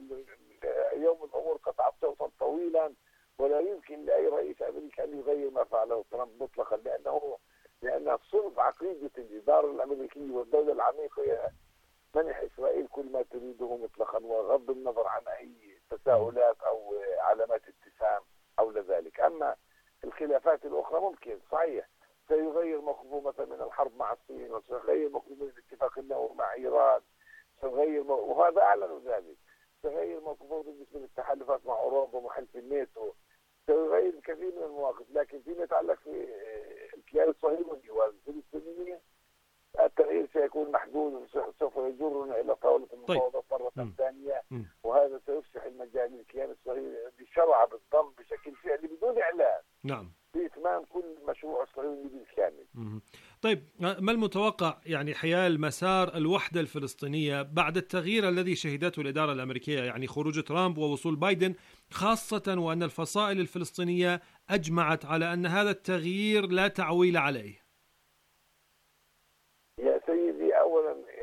اليوم الأمور قطعت شوطا طويلا، ولا يمكن لأي رئيس أمريكي أن يغير ما فعله ترامب مطلقا، لأنه لأن صلب عقيدة الإدارة الأمريكية والدولة العميقة هي منح إسرائيل كل ما تريده مطلقا، وغض النظر عن أي تساؤلات أو علامات اتسام حول ذلك. أما الخلافات الأخرى ممكن صحيح سيغير مفهومه من الحرب مع الصين، وسيغير مفهوم الاتفاق النووي مع إيران، سيغير م... وهذا أعلن ذلك، سيغير مفهومه بالنسبة للتحالفات مع أوروبا ومحلف الناتو، سيغير الكثير من المواقف. لكن فيما يتعلق في الكيان الصهيوني والفلسطينيين التغيير سيكون محدود وسوف يجرنا إلى طاولة المفاوضات مرة ثانية، وهذا سيفسح المجال للكيان الصهيوني بشرع بالضم بشكل فعلي بدون إعلان. نعم. بإتمام كل مشروع الصهيوني بالكامل. مم. طيب ما المتوقع يعني حيال مسار الوحدة الفلسطينية بعد التغيير الذي شهدته الإدارة الأمريكية، يعني خروج ترامب ووصول بايدن، خاصة وأن الفصائل الفلسطينية أجمعت على أن هذا التغيير لا تعويل عليه؟ يا سيدي أولا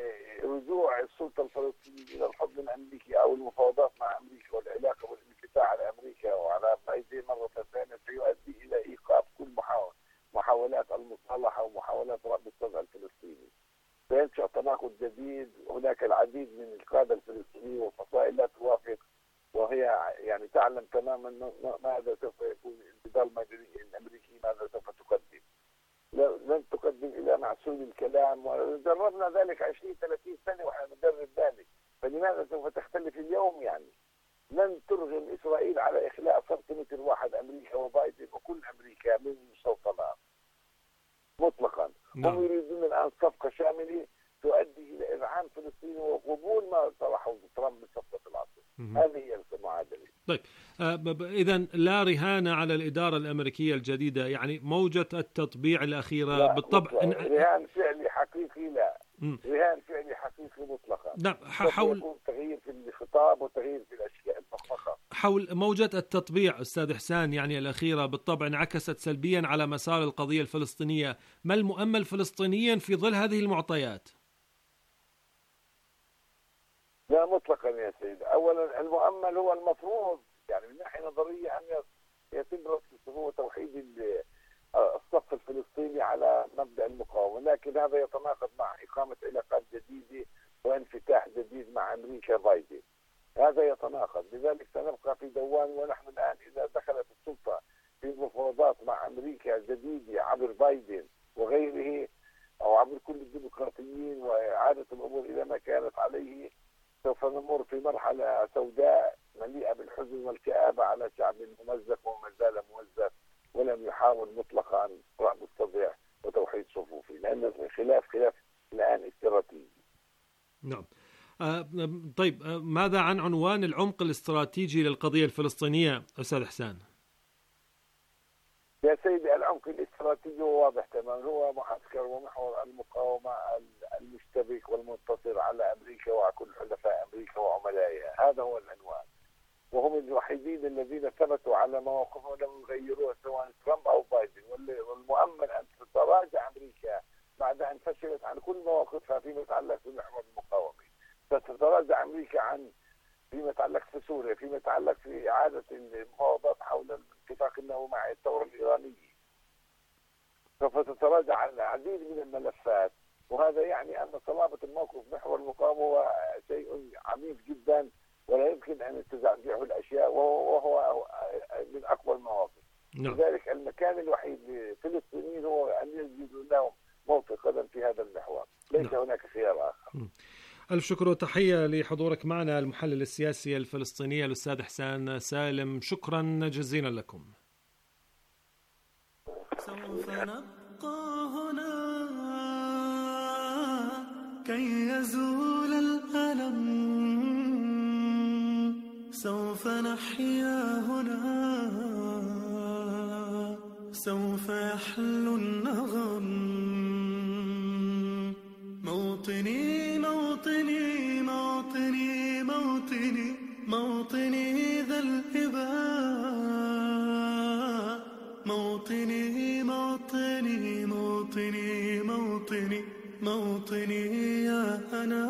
رجوع السلطة الفلسطينية إلى الحضن الأمريكي أو المفاوضات مع أمريكا والعلاقة والانفتاح على أمريكا وعلى بايدن مرة ثانية سيؤدي إلى إيقاف كل محاولة محاولات المصالحة ومحاولات رأب الصدع الفلسطيني. سينشأ تناقض جديد. هناك العديد من القادة الفلسطينيين والفصائل لا توافق، وهي يعني تعلم تماما ماذا سوف يكون الانتداب الأمريكي، ماذا سوف تقدم. لن تقدم إلى معسول الكلام، وجربنا ذلك عشرين ثلاثين سنة ونحن ندرب ذلك، فلماذا سوف تختلف اليوم؟ يعني لن ترغم إسرائيل على إخلاء سنتيمتر واحد أمريكا وبايدن وكل أمريكا من المستوطنات مطلقا. نعم. هم يريدون الآن صفقة شاملة تؤدي إلى إذعان فلسطين وقبول ما طرحه ترامب من صفقة العصر. هذه هي المعادلة. طيب إذا لا رهان على الإدارة الأمريكية الجديدة، يعني موجة التطبيع الأخيرة بالطبع رهان فعلي حقيقي لا م. رهان فعلي حقيقي مطلقا. نعم. حول تغيير في الخطاب وتغيير في الأشياء المخفقة. حول موجة التطبيع أستاذ حسان يعني الأخيرة بالطبع انعكست سلبيا على مسار القضية الفلسطينية، ما المؤمل فلسطينيا في ظل هذه المعطيات؟ لا مطلقا يا سيدي. اولا المؤمل هو المفروض يعني من ناحيه نظريه ان يتم رسم وتوحيد الصف الفلسطيني على مبدا المقاومه، لكن هذا يتناقض مع اقامه علاقات جديده وانفتاح جديد مع امريكا بايدن. هذا يتناقض، لذلك سنبقى في دوام. ونحن الان اذا دخلت السلطه في مفاوضات مع امريكا جديده عبر بايدن وغيره او عبر كل الديمقراطيين واعاده الامور الى ما كانت عليه، سوف نمر في مرحلة سوداء مليئة بالحزن والكآبة على شعب ممزق وما زال ممزق ولم يحاول مطلقا رأب الصدع وتوحيد صفوفه، لأن الخلاف خلاف الآن استراتيجي. نعم. آه طيب آه ماذا عن عنوان العمق الاستراتيجي للقضية الفلسطينية أستاذ حسان؟ يا سيدي العمق الاستراتيجي هو واضح تماما، هو معسكر ومحور المقاومة المشتبك والمنتصر على أمريكا وكل حلفاء أمريكا وعملائها. هذا هو العنوان، وهم الوحيدين الذين ثبتوا على مواقفهم ولم يغيروها سواء ترامب أو بايدن. والمؤمل أن تتراجع أمريكا بعد أن فشلت عن كل مواقفها فيما يتعلق بالمحور المقاومي. ستتراجع أمريكا عن فيما يتعلق في سوريا، فيما يتعلق في إعادة المفاوضات حول الاتفاق النووي مع الثورة الإيرانية. سوف تتراجع عن العديد من الملفات، وهذا يعني أن صلابة الموقف محور المقاومة هو شيء عميق جدا ولا يمكن أن تزعزعه الأشياء، وهو من أقوى المواقف. نعم. لذلك المكان الوحيد للفلسطينيين هو أن يجدوا لهم موطئ قدم في هذا المحور، ليس نعم. هناك خيار آخر. م. ألف شكر وتحية لحضورك معنا المحلل السياسي الفلسطيني الأستاذ حسان سالم، شكرا جزيلا لكم. سوف نبقى هنا كي يزول الألم، سوف نحيا هنا، سوف يحلو النغم. موطني موطني موطني موطني موطني ذا الإباء، موطني موطني موطني موطني موطني يا أنا.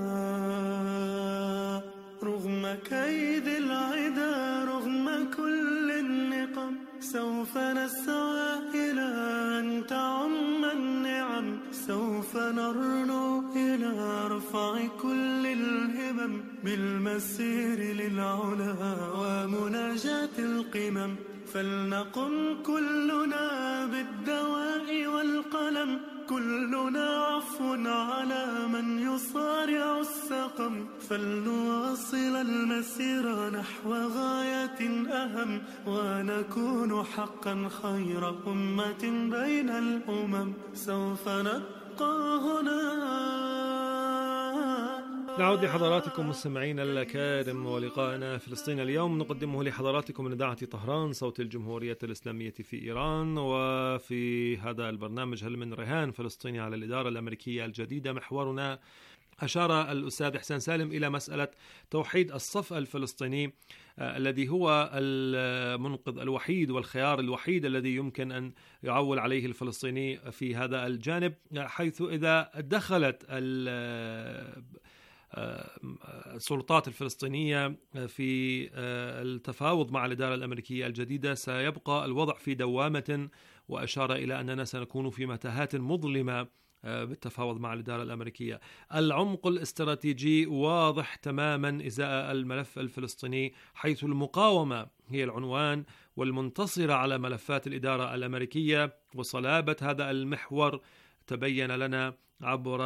رغم كيد العدا رغم كل النقم، سوف نسعى إلى أن تعم النعم، سوف نرنو إلى رفع كل الهمم، بالمسير للعلا ومناجاة القمم. فلنقم كلنا بالدواء والقلم، كلنا عفو على من يصارع السقم. فلنواصل المسير نحو غاية أهم، ونكون حقا خير أمة بين الأمم. سوف نبقى هنا. نعود لحضراتكم مستمعين الكرام ولقائنا فلسطين اليوم نقدمه لحضراتكم من إذاعة طهران صوت الجمهورية الإسلامية في إيران. وفي هذا البرنامج هل من رهان فلسطيني على الإدارة الأمريكية الجديدة، محورنا أشار الأستاذ حسين سالم إلى مسألة توحيد الصف الفلسطيني الذي هو المنقذ الوحيد والخيار الوحيد الذي يمكن أن يعول عليه الفلسطيني في هذا الجانب، حيث إذا دخلت السلطات الفلسطينية في التفاوض مع الإدارة الأمريكية الجديدة سيبقى الوضع في دوامة، وأشار إلى أننا سنكون في متاهات مظلمة بالتفاوض مع الإدارة الأمريكية. العمق الاستراتيجي واضح تماما إزاء الملف الفلسطيني، حيث المقاومة هي العنوان والمنتصرة على ملفات الإدارة الأمريكية، وصلابة هذا المحور تبين لنا عبر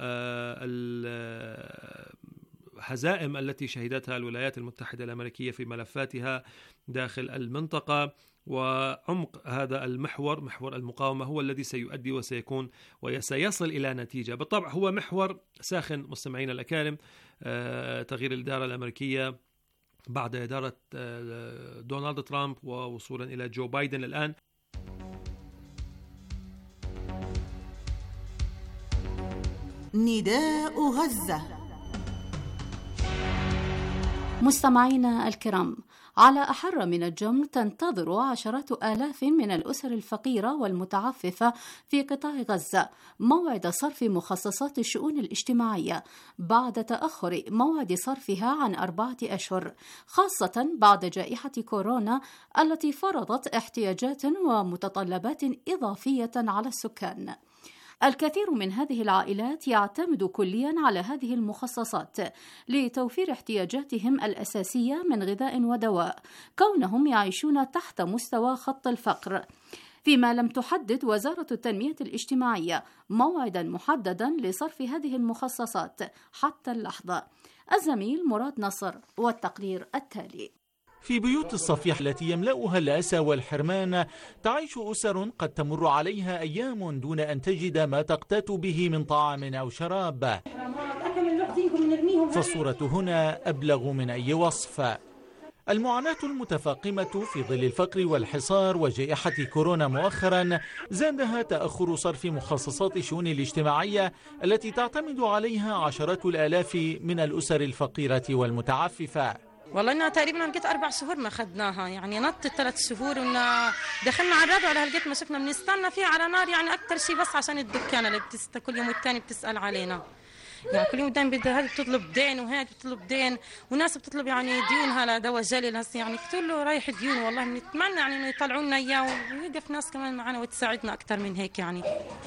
الهزائم التي شهدتها الولايات المتحدة الأمريكية في ملفاتها داخل المنطقة. وعمق هذا المحور، محور المقاومة، هو الذي سيؤدي وسيكون وسيصل إلى نتيجة. بالطبع هو محور ساخن مستمعينا الأكارم، تغيير الإدارة الأمريكية بعد إدارة دونالد ترامب ووصولا إلى جو بايدن الآن. نداء غزة. مستمعينا الكرام، على أحر من الجمر تنتظر عشرات آلاف من الأسر الفقيرة والمتعففة في قطاع غزة موعد صرف مخصصات الشؤون الاجتماعية بعد تأخر موعد صرفها عن أربعة أشهر، خاصة بعد جائحة كورونا التي فرضت احتياجات ومتطلبات إضافية على السكان. الكثير من هذه العائلات يعتمد كليا على هذه المخصصات لتوفير احتياجاتهم الأساسية من غذاء ودواء، كونهم يعيشون تحت مستوى خط الفقر، فيما لم تحدد وزارة التنمية الاجتماعية موعدا محددا لصرف هذه المخصصات حتى اللحظة. الزميل مراد نصر والتقرير التالي. في بيوت الصفيح التي يملأها الأسى والحرمان تعيش أسر قد تمر عليها أيام دون أن تجد ما تقتات به من طعام أو شراب، فالصورة هنا أبلغ من أي وصف. المعاناة المتفاقمة في ظل الفقر والحصار وجائحة كورونا مؤخرا زادها تأخر صرف مخصصات الشؤون الاجتماعية التي تعتمد عليها عشرات الآلاف من الأسر الفقيرة والمتعففة. والله إنها تقريبا هلقيت أربع شهور ما خدناها، يعني نطت ثلاث شهور وإنها دخلنا على الرابع لهلقيت ما شفنا بنستنى فيه على نار، يعني أكثر شيء بس عشان الدكانة اللي بتست كل يوم والتاني بتسأل علينا، يعني كل يوم دايما بدها هذه بتطلب دين وهذه بتطلب دين وناس بتطلب يعني ديونها لدواء جلي هسه، يعني قلت له رايح ديون والله بنتمنى يعني إنه يطلعوا لنا إياه ويوقف ناس كمان معنا وتساعدنا أكثر من هيك يعني.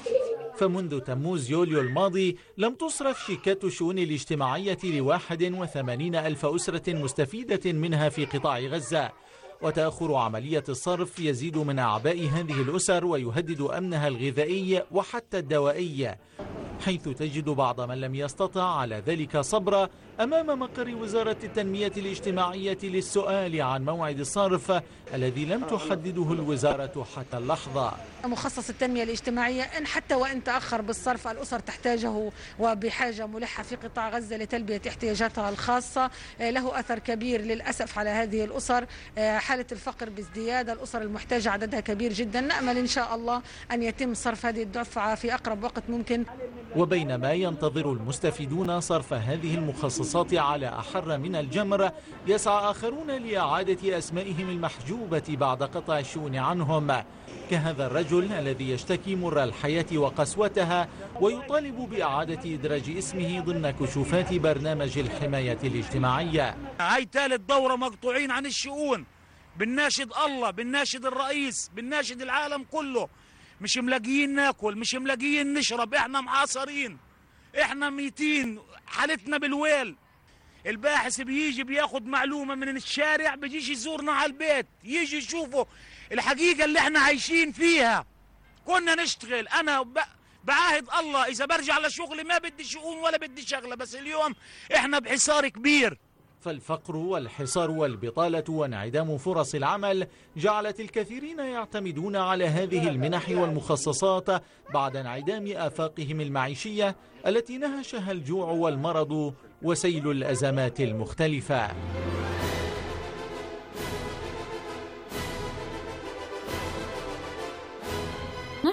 فمنذ تموز يوليو الماضي لم تصرف شيكات الشؤون الاجتماعية لواحد وثمانين ألف أسرة مستفيدة منها في قطاع غزة، وتأخر عملية الصرف يزيد من أعباء هذه الأسر ويهدد أمنها الغذائي وحتى الدوائي، حيث تجد بعض من لم يستطع على ذلك صبرا أمام مقر وزارة التنمية الاجتماعية للسؤال عن موعد الصرف الذي لم تحدده الوزارة حتى اللحظة. مخصص التنمية الاجتماعية إن حتى وإن تأخر بالصرف الأسر تحتاجه وبحاجة ملحة في قطاع غزة لتلبية احتياجاتها الخاصة، له أثر كبير للأسف على هذه الأسر، حالة الفقر بازدياد، الأسر المحتاجة عددها كبير جدا. نأمل إن شاء الله أن يتم صرف هذه الدفعة في أقرب وقت ممكن. وبينما ينتظر المستفيدون صرف هذه المخصصات على أحر من الجمر، يسعى آخرون لإعادة أسمائهم المحجوبة بعد قطع الشؤون عنهم، كهذا الرجل الذي يشتكي مر الحياة وقسوتها ويطالب بإعادة إدراج اسمه ضمن كشوفات برنامج الحماية الاجتماعية. هاي ثالث دورة مقطوعين عن الشؤون، بنناشد الله، بنناشد الرئيس، بنناشد العالم كله، مش ملاقيين ناكل، مش ملاقيين نشرب، احنا محاصرين، احنا ميتين، حالتنا بالويل. الباحث بيجي بياخد معلومة من الشارع بيجيش يزورنا على البيت، يجي يشوفوا الحقيقة اللي احنا عايشين فيها. كنا نشتغل، انا بعاهد الله اذا برجع لشغلي ما بدي شؤون ولا بدي شغلة، بس اليوم احنا بحصار كبير. فالفقر والحصار والبطالة وانعدام فرص العمل جعلت الكثيرين يعتمدون على هذه المنح والمخصصات بعد انعدام آفاقهم المعيشية التي نهشها الجوع والمرض وسيل الأزمات المختلفة.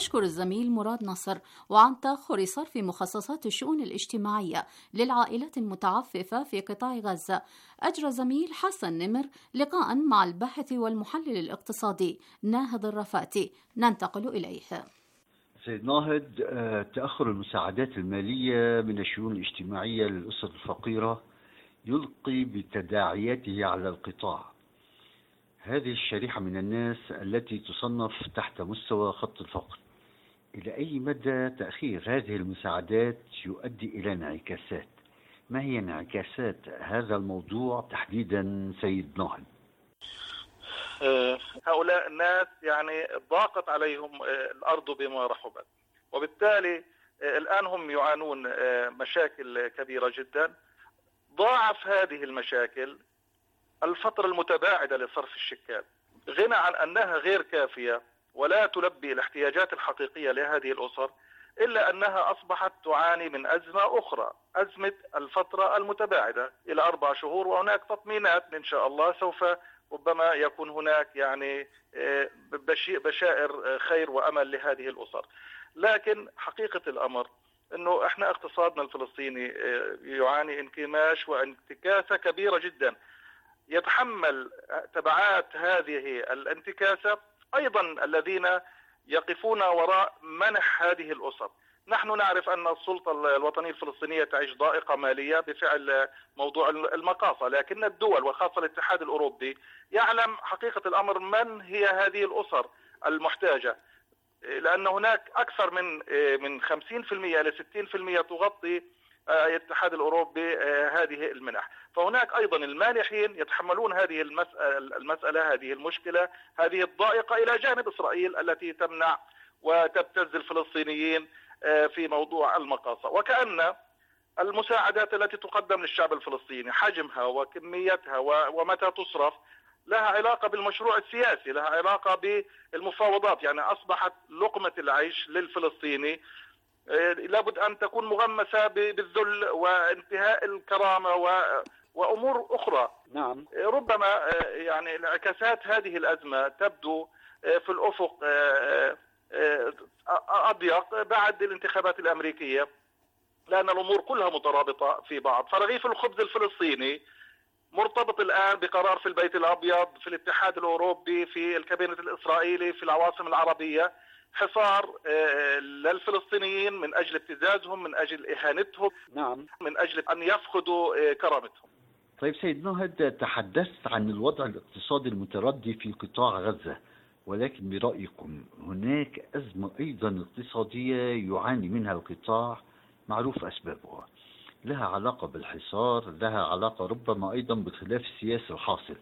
نشكر الزميل مراد نصر. وعن تأخر صرف مخصصات الشؤون الاجتماعية للعائلات المتعففة في قطاع غزة، أجرى زميل حسن نمر لقاء مع الباحث والمحلل الاقتصادي ناهض الرفاتي، ننتقل إليه. سيد ناهض، تأخر المساعدات المالية من الشؤون الاجتماعية للأسر الفقيرة يلقي بتداعياته على القطاع. هذه الشريحة من الناس التي تصنف تحت مستوى خط الفقر، إلى أي مدى تأخير هذه المساعدات يؤدي إلى انعكاسات؟ ما هي انعكاسات هذا الموضوع تحديدا سيد ناهض؟ هؤلاء الناس يعني ضاقت عليهم الأرض بما رحبت، وبالتالي الآن هم يعانون مشاكل كبيرة جدا. ضاعف هذه المشاكل الفترة المتباعدة لصرف الشيكات، غنى عن أنها غير كافية ولا تلبي الاحتياجات الحقيقية لهذه الأسر، إلا أنها أصبحت تعاني من أزمة أخرى، أزمة الفترة المتباعدة إلى أربع شهور، وهناك تطمينات إن شاء الله سوف ربما يكون هناك يعني بشائر خير وأمل لهذه الأسر. لكن حقيقة الأمر أنه إحنا اقتصادنا الفلسطيني يعاني انكماش وانتكاسة كبيرة جدا، يتحمل تبعات هذه الانتكاسة أيضا الذين يقفون وراء منح هذه الأسر. نحن نعرف أن السلطة الوطنية الفلسطينية تعيش ضائقة مالية بفعل موضوع المقاصة، لكن الدول وخاصة الاتحاد الأوروبي يعلم حقيقة الأمر من هي هذه الأسر المحتاجة، لأن هناك أكثر من من خمسين بالمئة إلى ستين بالمئة تغطي الاتحاد الأوروبي هذه المنح. فهناك أيضا المانحين يتحملون هذه المسألة, المسألة هذه المشكلة هذه الضائقة إلى جانب إسرائيل التي تمنع وتبتز الفلسطينيين في موضوع المقاصة. وكأن المساعدات التي تقدم للشعب الفلسطيني حجمها وكميتها ومتى تصرف لها علاقة بالمشروع السياسي، لها علاقة بالمفاوضات، يعني أصبحت لقمة العيش للفلسطيني لابد أن تكون مغمسة بالذل وانتهاء الكرامة وأمور أخرى. نعم. ربما يعني انعكاسات هذه الأزمة تبدو في الأفق أضيق بعد الانتخابات الأمريكية، لأن الأمور كلها مترابطة في بعض. فرغيف الخبز الفلسطيني مرتبط الآن بقرار في البيت الأبيض، في الاتحاد الأوروبي، في الكابينت الإسرائيلي، في العواصم العربية، حصار للفلسطينيين من أجل ابتزازهم، من أجل إهانتهم، نعم، من أجل أن يفقدوا كرامتهم. طيب سيد ناهض، تحدثت عن الوضع الاقتصادي المتردي في قطاع غزة، ولكن برأيكم هناك أزمة أيضا اقتصادية يعاني منها القطاع معروف أسبابها، لها علاقة بالحصار، لها علاقة ربما أيضا بالخلاف السياسي الحاصل.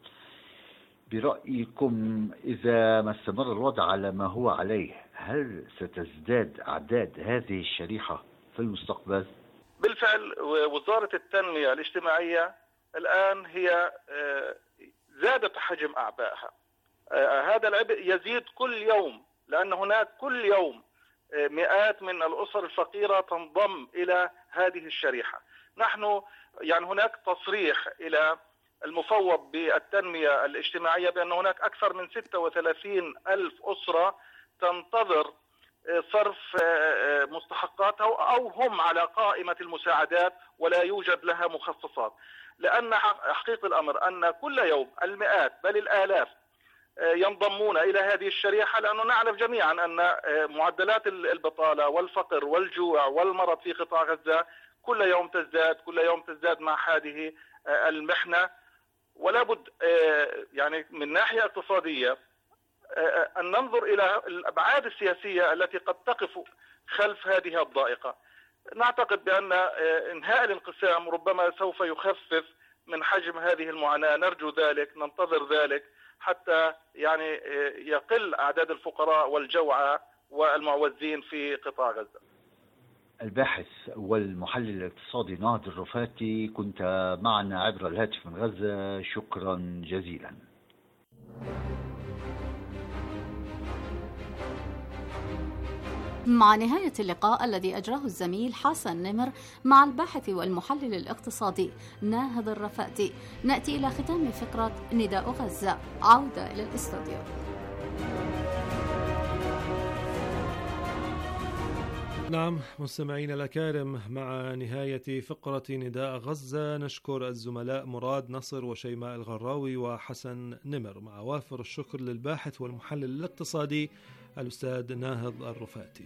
برأيكم إذا ما استمر الوضع على ما هو عليه، هل ستزداد أعداد هذه الشريحة في المستقبل؟ بالفعل وزارة التنمية الاجتماعية الآن هي زادت حجم أعبائها. هذا العبء يزيد كل يوم، لأن هناك كل يوم مئات من الأسر الفقيرة تنضم إلى هذه الشريحة. نحن يعني هناك تصريح إلى المفوض بالتنمية الاجتماعية بأن هناك أكثر من ستة وثلاثين ألف أسرة تنتظر صرف مستحقاتها أو هم على قائمة المساعدات ولا يوجد لها مخصصات. لأن حقيقة الأمر أن كل يوم المئات بل الآلاف ينضمون إلى هذه الشريحة، لأنه نعرف جميعا أن معدلات البطالة والفقر والجوع والمرض في قطاع غزة كل يوم تزداد كل يوم تزداد مع هذه المحنة. ولا بد يعني من ناحية اقتصادية أن ننظر إلى الأبعاد السياسية التي قد تقف خلف هذه الضائقة. نعتقد بأن انهاء الانقسام ربما سوف يخفف من حجم هذه المعاناة، نرجو ذلك، ننتظر ذلك حتى يعني يقل أعداد الفقراء والجوعى والمعوزين في قطاع غزة. الباحث والمحلل الاقتصادي ناهض الرفاتي، كنت معنا عبر الهاتف من غزة، شكرا جزيلا. مع نهاية اللقاء الذي أجراه الزميل حسن نمر مع الباحث والمحلل الاقتصادي ناهض الرفاتي، نأتي إلى ختام فقرة نداء غزة. عودة إلى الاستوديو. نعم مستمعين الأكارم، مع نهاية فقرة نداء غزة نشكر الزملاء مراد نصر وشيماء الغراوي وحسن نمر، مع وافر الشكر للباحث والمحلل الاقتصادي الأستاذ ناهض الرفاتي.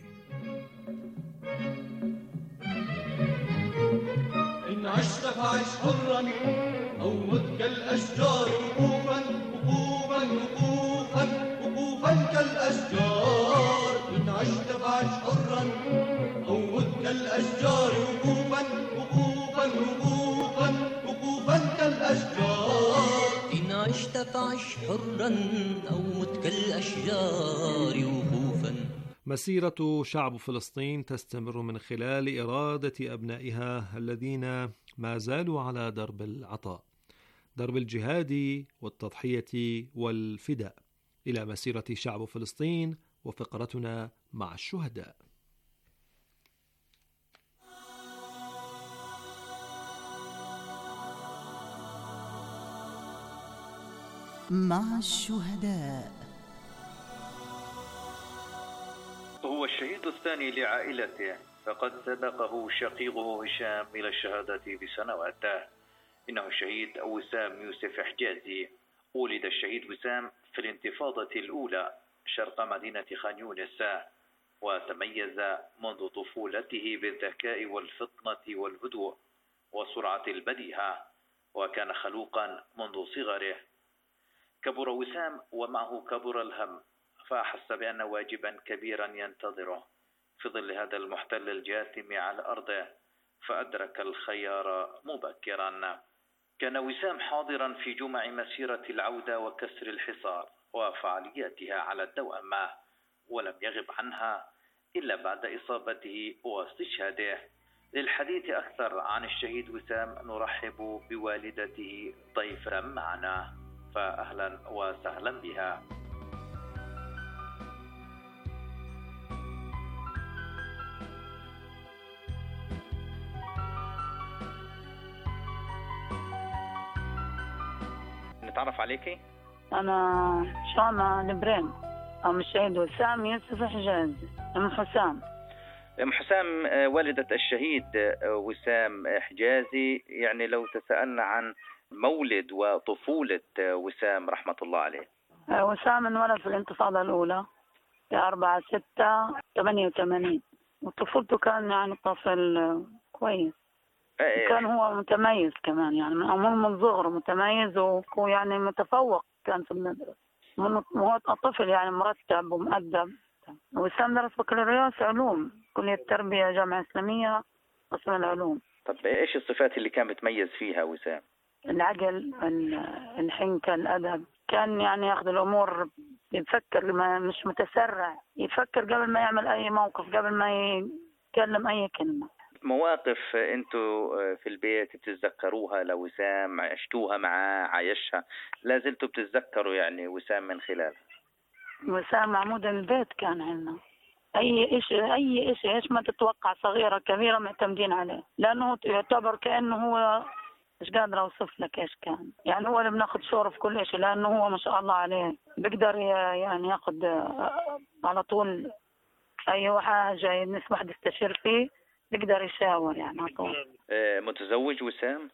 إن عشت فعش حرا أو مت كالأشجار وقوفا وقوفا وقوفا وقوفا كالأشجار. إن عشت فعش حرا أو مت كالأشجار وقوفا وقوفا وقوفا وقوفا كالأشجار. إن عشت فعش حرا أو مت كالأشجار وقوفا. مسيرة شعب فلسطين تستمر من خلال إرادة أبنائها الذين ما زالوا على درب العطاء، درب الجهاد والتضحية والفداء، إلى مسيرة شعب فلسطين وفقرتنا مع الشهداء. مع الشهداء. هو الشهيد الثاني لعائلته، فقد سبقه شقيقه هشام إلى الشهادة بسنوات. إنه الشهيد وسام يوسف حجازي. ولد الشهيد وسام في الانتفاضة الأولى شرق مدينة خان يونس، وتميز منذ طفولته بالذكاء والفطنة والهدوء وسرعة البديهة، وكان خلوقا منذ صغره. كبر وسام ومعه كبر الهم، فأحس بأن واجبا كبيرا ينتظره في ظل هذا المحتل الجاثم على أرضه، فأدرك الخيار مبكرا. كان وسام حاضرا في جمع مسيرة العودة وكسر الحصار وفعالياتها على الدوام، ولم يغب عنها إلا بعد إصابته واستشهاده. للحديث أكثر عن الشهيد وسام نرحب بوالدته ضيفا معنا، فأهلا وسهلا بها. نتعرف عليكي؟ أنا شامة نبرين، أم الشهيد وسام يوسف حجاز، أم حسام. أم حسام والدة الشهيد وسام حجازي، يعني لو تسألنا عن مولد وطفولة وسام رحمة الله عليه. وسام انولد في الانتفاضة الأولى في أربعة ستة ثمانية وثمانين، وطفولته كان يعني طفل كويس، كان هو متميز كمان، يعني من عمره من صغره متميز ويعني متفوق كان في المدرسة، هو طفل يعني مرتب ومؤدب. وسام درس بكالوريوس علوم كلية التربية جامعة إسلامية قسم العلوم. طب ايش الصفات اللي كان بتميز فيها وسام؟ العقل، الحنكة، الأدب، كان يعني ياخذ الأمور يفكر، لما مش متسرع، يفكر قبل ما يعمل أي موقف، قبل ما يتكلم أي كلمة. مواقف انتوا في البيت بتتذكروها لوسام، عشتوها معاه، عايشها، لازلتوا بتتذكروا يعني وسام من خلالها؟ وسام عمود البيت كان عندنا، اي شيء اي شيء ايش ما تتوقع، صغيره كبيره معتمدين عليه، لانه يعتبر كانه هو مش قادر اوصف لك ايش كان، يعني هو اللي بناخذ شوره في كل شيء، لانه هو ما شاء الله عليه بيقدر يعني ياخذ على طول اي حاجه الناس واحد يستشير فيه يقدر يشاور يعني على طول. متزوج وسام؟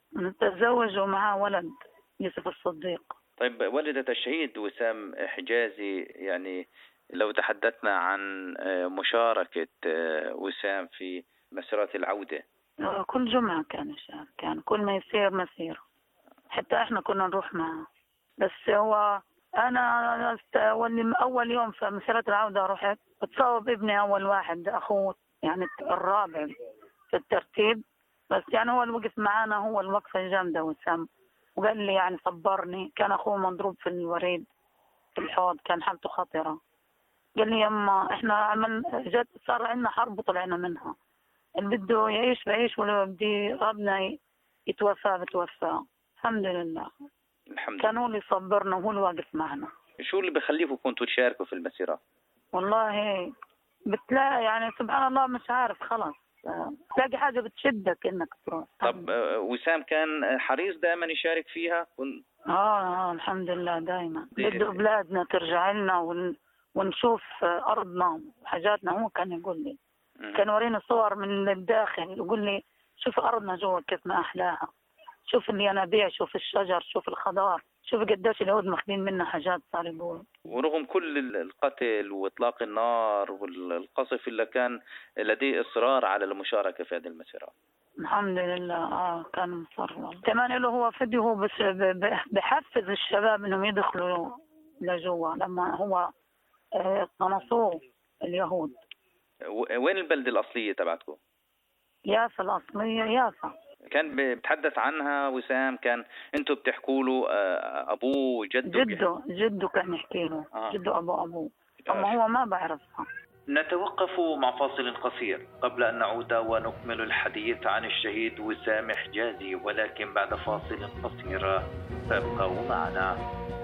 متزوج ومعاه ولد يوسف الصديق. طيب والدة الشهيد وسام حجازي، يعني لو تحدثنا عن مشاركة وسام في مسيرات العودة. كل جمعة كان يشارك، كان كل ما يصير مسيرة، حتى احنا كنا نروح معه. بس هو انا واللي اول يوم في مسيرة العودة رحت بتصوب ابني اول واحد، اخوه يعني الرابع في الترتيب، بس يعني هو اللي وقف معانا، هو الوقفة الجامدة وسام، وقال لي يعني صبرني. كان أخوه مضروب في الوريد في الحوض، كان حالته خطرة. قال لي يما احنا عمل جد صار عندنا حرب وطلعنا منها، اللي بده يعيش بعيش، واللي بده ربنا يتوفى بتوفى. الحمد لله. الحمد كان هو اللي صبرنا وهو اللي واقف معنا. شو اللي بخليكم كنتوا تشاركوا في المسيرة؟ والله بتلاقي يعني سبحان الله مش عارف، خلاص تلاقي حاجة بتشدك انك تروح. طب وسام كان حريص دائما يشارك فيها؟ كن... اه اه الحمد لله دائما بده بلادنا ترجع لنا ون... ونشوف ارضنا وحاجاتنا. هو كان يقول لي كان وريني صور من الداخل، يقول لي شوف أرضنا جوا كيف ما أحلاها، شوف الينابيع، شوف الشجر، شوف الخضار، شوف قديش اليهود ماخذين منا حاجات. صار يقول ورغم كل القتل واطلاق النار والقصف الا كان لديه اصرار على المشاركه في هذه المسيرات. الحمد لله. اه كان مصر. كمان له هو فدي، هو بس بحفز الشباب انهم يدخلوا لجوا لما هو قنصوه اليهود. وين البلده الاصليه تبعتكم؟ يافا الاصليه، يافا. كان بتحدث عنها وسام، كان انتم بتحكوا له ابوه جده جده جده كان يحكي له آه. جده ابو ابوه، اما هو ما بعرفها. نتوقف مع فاصل قصير قبل أن نعود ونكمل الحديث عن الشهيد وسام حجازي، ولكن بعد فاصل قصير، فابقوا معنا.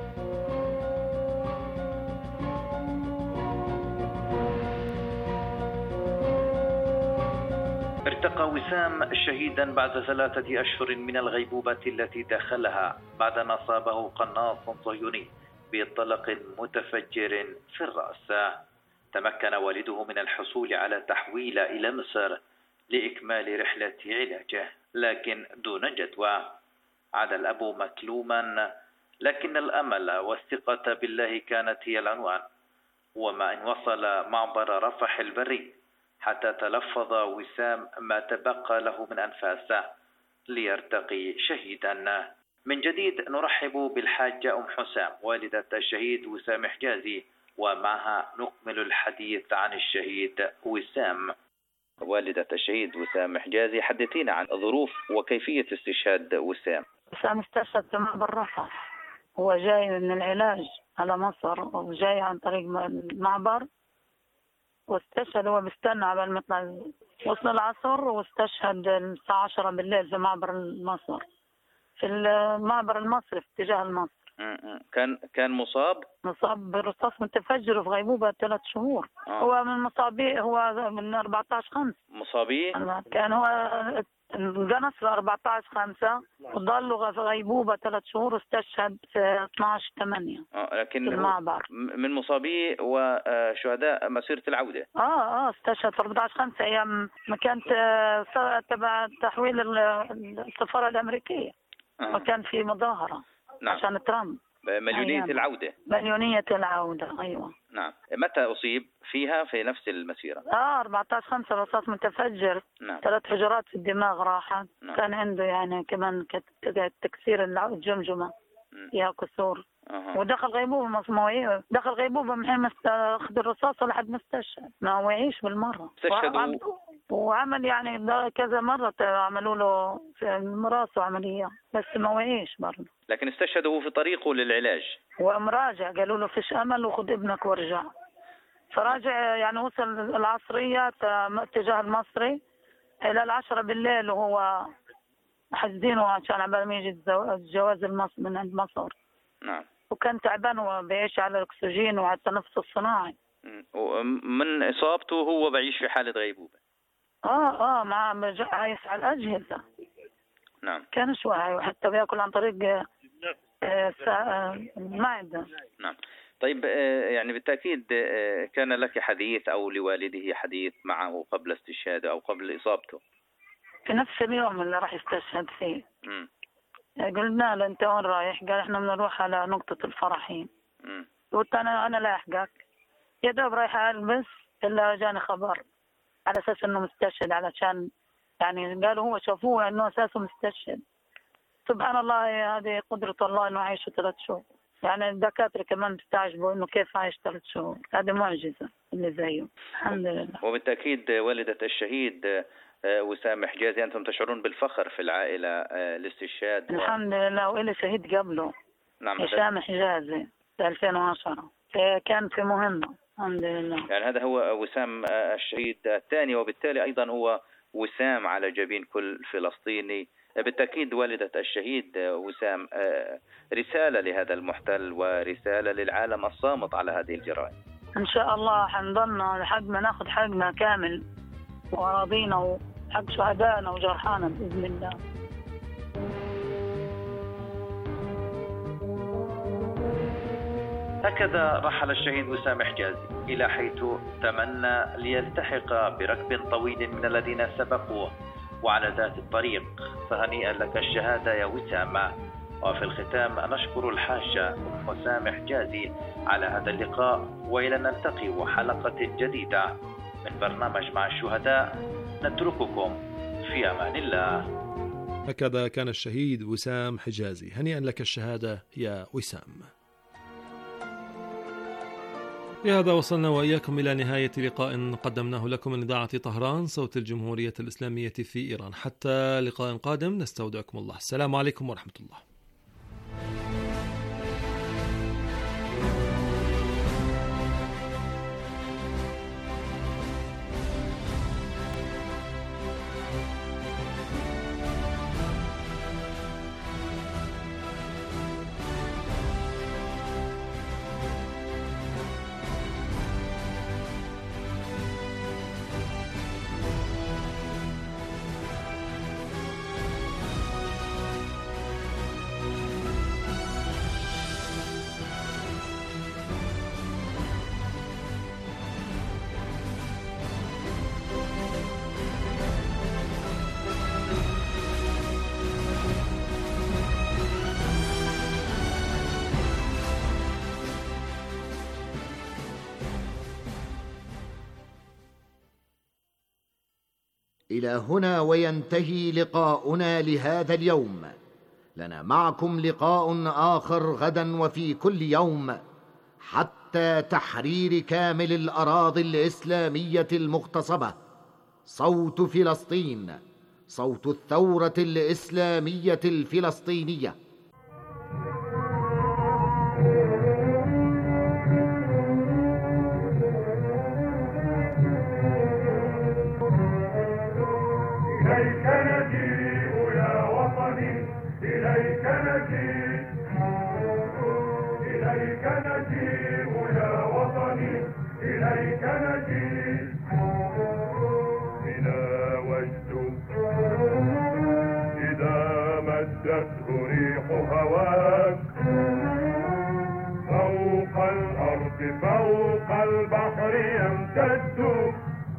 ارتقى وسام شهيدا بعد ثلاثة أشهر من الغيبوبة التي دخلها بعد أن أصابه قناص صهيوني بطلق متفجر في الرأس. تمكن والده من الحصول على تحويل إلى مصر لإكمال رحلة علاجه، لكن دون جدوى. عاد الأب مكلوما، لكن الأمل والثقة بالله كانت هي العنوان. وما إن وصل معبر رفح البري حتى تلفظ وسام ما تبقى له من أنفاسه ليرتقي شهيدا. من جديد نرحب بالحاجة أم حسام والدة الشهيد وسام حجازي، ومعها نكمل الحديث عن الشهيد وسام. والدة الشهيد وسام حجازي، حدثينا عن ظروف وكيفية استشهاد وسام. وسام استشهد في معبر رفح، هو جاي من العلاج على مصر وجاي عن طريق المعبر، واستشهد هو بيستنى على ما يطلع. وصل العصر واستشهد الساعة عشرة بالليل في معبر مصر، في المعبر المصري في اتجاه المصر. كان كان مصاب مصاب برصاص متفجر في غيبوبة ثلاث شهور. آه. هو من مصابيه، هو من أربعة عشر خمسة مصابيه. كان هو انقنص في أربعة عشر خمسة وضل في غيبوبة ثلاث شهور واستشهد في اثني عشر ثمانية. اه لكن في المعبر من مصابيه وشهداء مسيرة العودة. اه اه استشهد في أربعة عشر خمسة ايام ما كانت تبع تحويل السفارة الأمريكية. آه. وكان في مظاهرة. نعم. عشان ترامب. مليونية أيام. العودة. مليونية العودة، أيوة. نعم. متى أصيب فيها في نفس المسيرة؟ آه أربعة عشر خمسة رصاص متفجر. نعم. ثلاث حجرات في الدماغ راحت. نعم. كان عنده يعني كمان تكسير الجمجمة فيها كسور. أه. ودخل غيبوبة مصموعية، دخل غيبوبة من حين ما أخذ الرصاص لحد ما استشهد، ما هو يعيش بالمرة. استشهدوا وعمل يعني كذا مرة عملوا له في راسه عملية، بس ما وعيش برضه. لكن استشهدوا في طريقه للعلاج. ومراجع قالوا له فيش أمل وخذ ابنك وارجع. فراجع يعني وصل العصرية اتجاه المصري إلى العشرة بالليل وهو حاسدينه عشان عبال ما يجي الجواز المصر من عند مصر. نعم. وكان تعبان وبيعيش على الأكسجين وعلى التنفس الصناعي. من إصابته هو بعيش في حالة غيبوبة. اه اه مع عايش على الأجهزة. نعم. كانش واعي وحتى بياكل عن طريق المعدة. نعم. طيب يعني بالتأكيد كان لك حديث أو لوالده حديث معه قبل استشهاده أو قبل إصابته؟ في نفس اليوم اللي راح يستشهد فيه. م. قلنا له أنت وين رايح؟ قال إحنا بنروح على نقطة الفرحين. م. قلت أنا أنا لاحقك. يا دوب رايح ألبس إلا جاني خبر على أساس إنه مستشهد، علشان يعني قالوا هو شافوه إنه أساسه مستشهد. سبحان الله، هذه قدرة الله إنه عايش ثلاث شهور. يعني الدكاترة كمان بتعجبوا إنه كيف عايش ثلاث شهور، هذه معجزة اللي زيه. الحمد لله. وبالتأكيد والدة الشهيد وسام حجازي، أنتم تشعرون بالفخر في العائلة الاستشهاد. الحمد لله. وإلي شهيد قبله. نعم. هشام حجازي في ألفين وعشرة كان في مهمة. الحمد لله. يعني هذا هو وسام الشهيد الثاني، وبالتالي أيضا هو وسام على جبين كل فلسطيني. بالتأكيد والدة الشهيد وسام رسالة لهذا المحتل ورسالة للعالم الصامت على هذه الجرائم. إن شاء الله حنضلنا لحد ما ناخذ حقنا كامل وأراضينا وحق شهدائنا وجرحانا بإذن الله. هكذا رحل الشهيد وسام حجازي إلى حيث تمنى ليلتحق بركب طويل من الذين سبقوه وعلى ذات الطريق. فهنيئا لك الشهادة يا وسام. وفي الختام نشكر الحاجة وسام حجازي على هذا اللقاء، وإلى أن نلتقي وحلقة جديدة من برنامج مع الشهداء، نترككم في أمان الله. هكذا كان الشهيد وسام حجازي. هنيئا لك الشهادة يا وسام. بهذا وصلنا وإياكم إلى نهاية لقاء قدمناه لكم من إذاعة طهران صوت الجمهورية الإسلامية في إيران. حتى لقاء قادم نستودعكم الله. السلام عليكم ورحمة الله. إلى هنا وينتهي لقاؤنا لهذا اليوم. لنا معكم لقاء آخر غدا وفي كل يوم حتى تحرير كامل الأراضي الإسلامية المغتصبة. صوت فلسطين، صوت الثورة الإسلامية الفلسطينية. إليك نجيء يا وطني، إليك نجيء، إليك نجيء يا وطني، إليك نجيء. بنا وجد إذا مدته ريح هواك، فوق الأرض فوق البحر يمتد.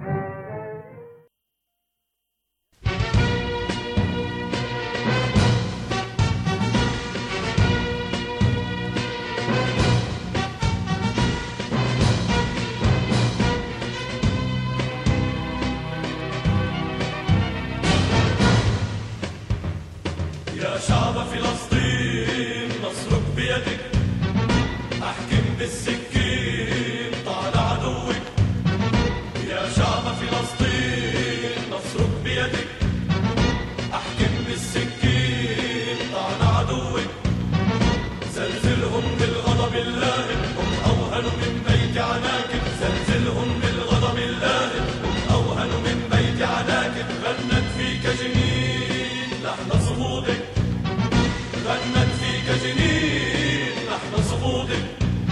يا شعب فلسطين نصرك بيدك، أحكم بالسكين طال عدوك. يا شعب فلسطين نصرك بيدك، أحكم بالسكين طال عدوك. زلزلهم بالغضب اللائم، هم أوهن من بيت عناكب. زلزلهم بالغضب اللائم، هم أوهن من بيت عناكب. غنت فيك جنين لحن صمودك، غنت فيك جنين لحن صمودك.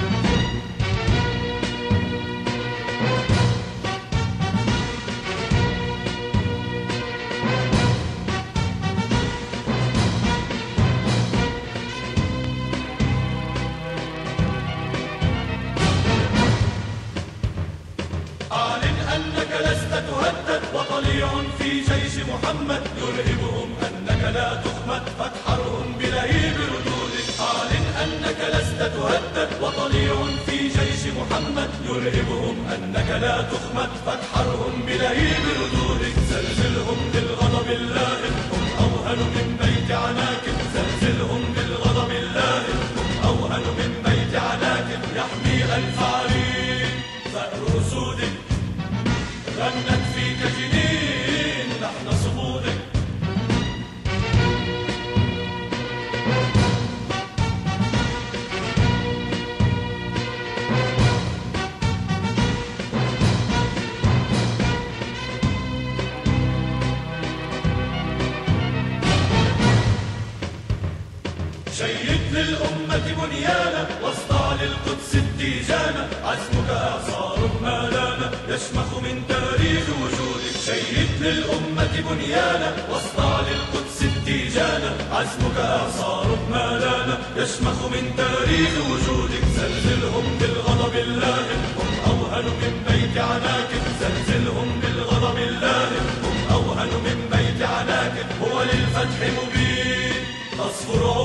أعلن أنك لست تهدد، وطليع في جيش محمد يرهبهم أنك لا تخمد، فاتحرهم بلهيب ردودك. أعلن أنك لست تهدد، وطليع في جيش محمد يرهبهم أنك لا تخمد، فاتحرهم بلهيب ردودك. زلزلهم بالغضب اللائم، هم أوهن من بيت عناكب. زلزلهم بالغضب اللائم، هم أوهن من بيت عناكب. يحمي ألف عرين ثأر أسودك، غنت فيك جنين لحن صمودك. شيد للأمة بنيانا، واصدع للقدس التيجانا. عزمك إعصار ما لانا، يشمخ من تاريخ وجودك. شيد للأمة بنيانا، واصدع للقدس التيجانا. تيجانا، عزمك إعصار ما لانا يشمخ من تاريخ وجودك. زلزلهم بالغضب اللائم، هم أوهن من بيت عناك. زلزلهم بالغضب اللائم، هم أوهن من بيت عناك. هو للفتح مبين تصفر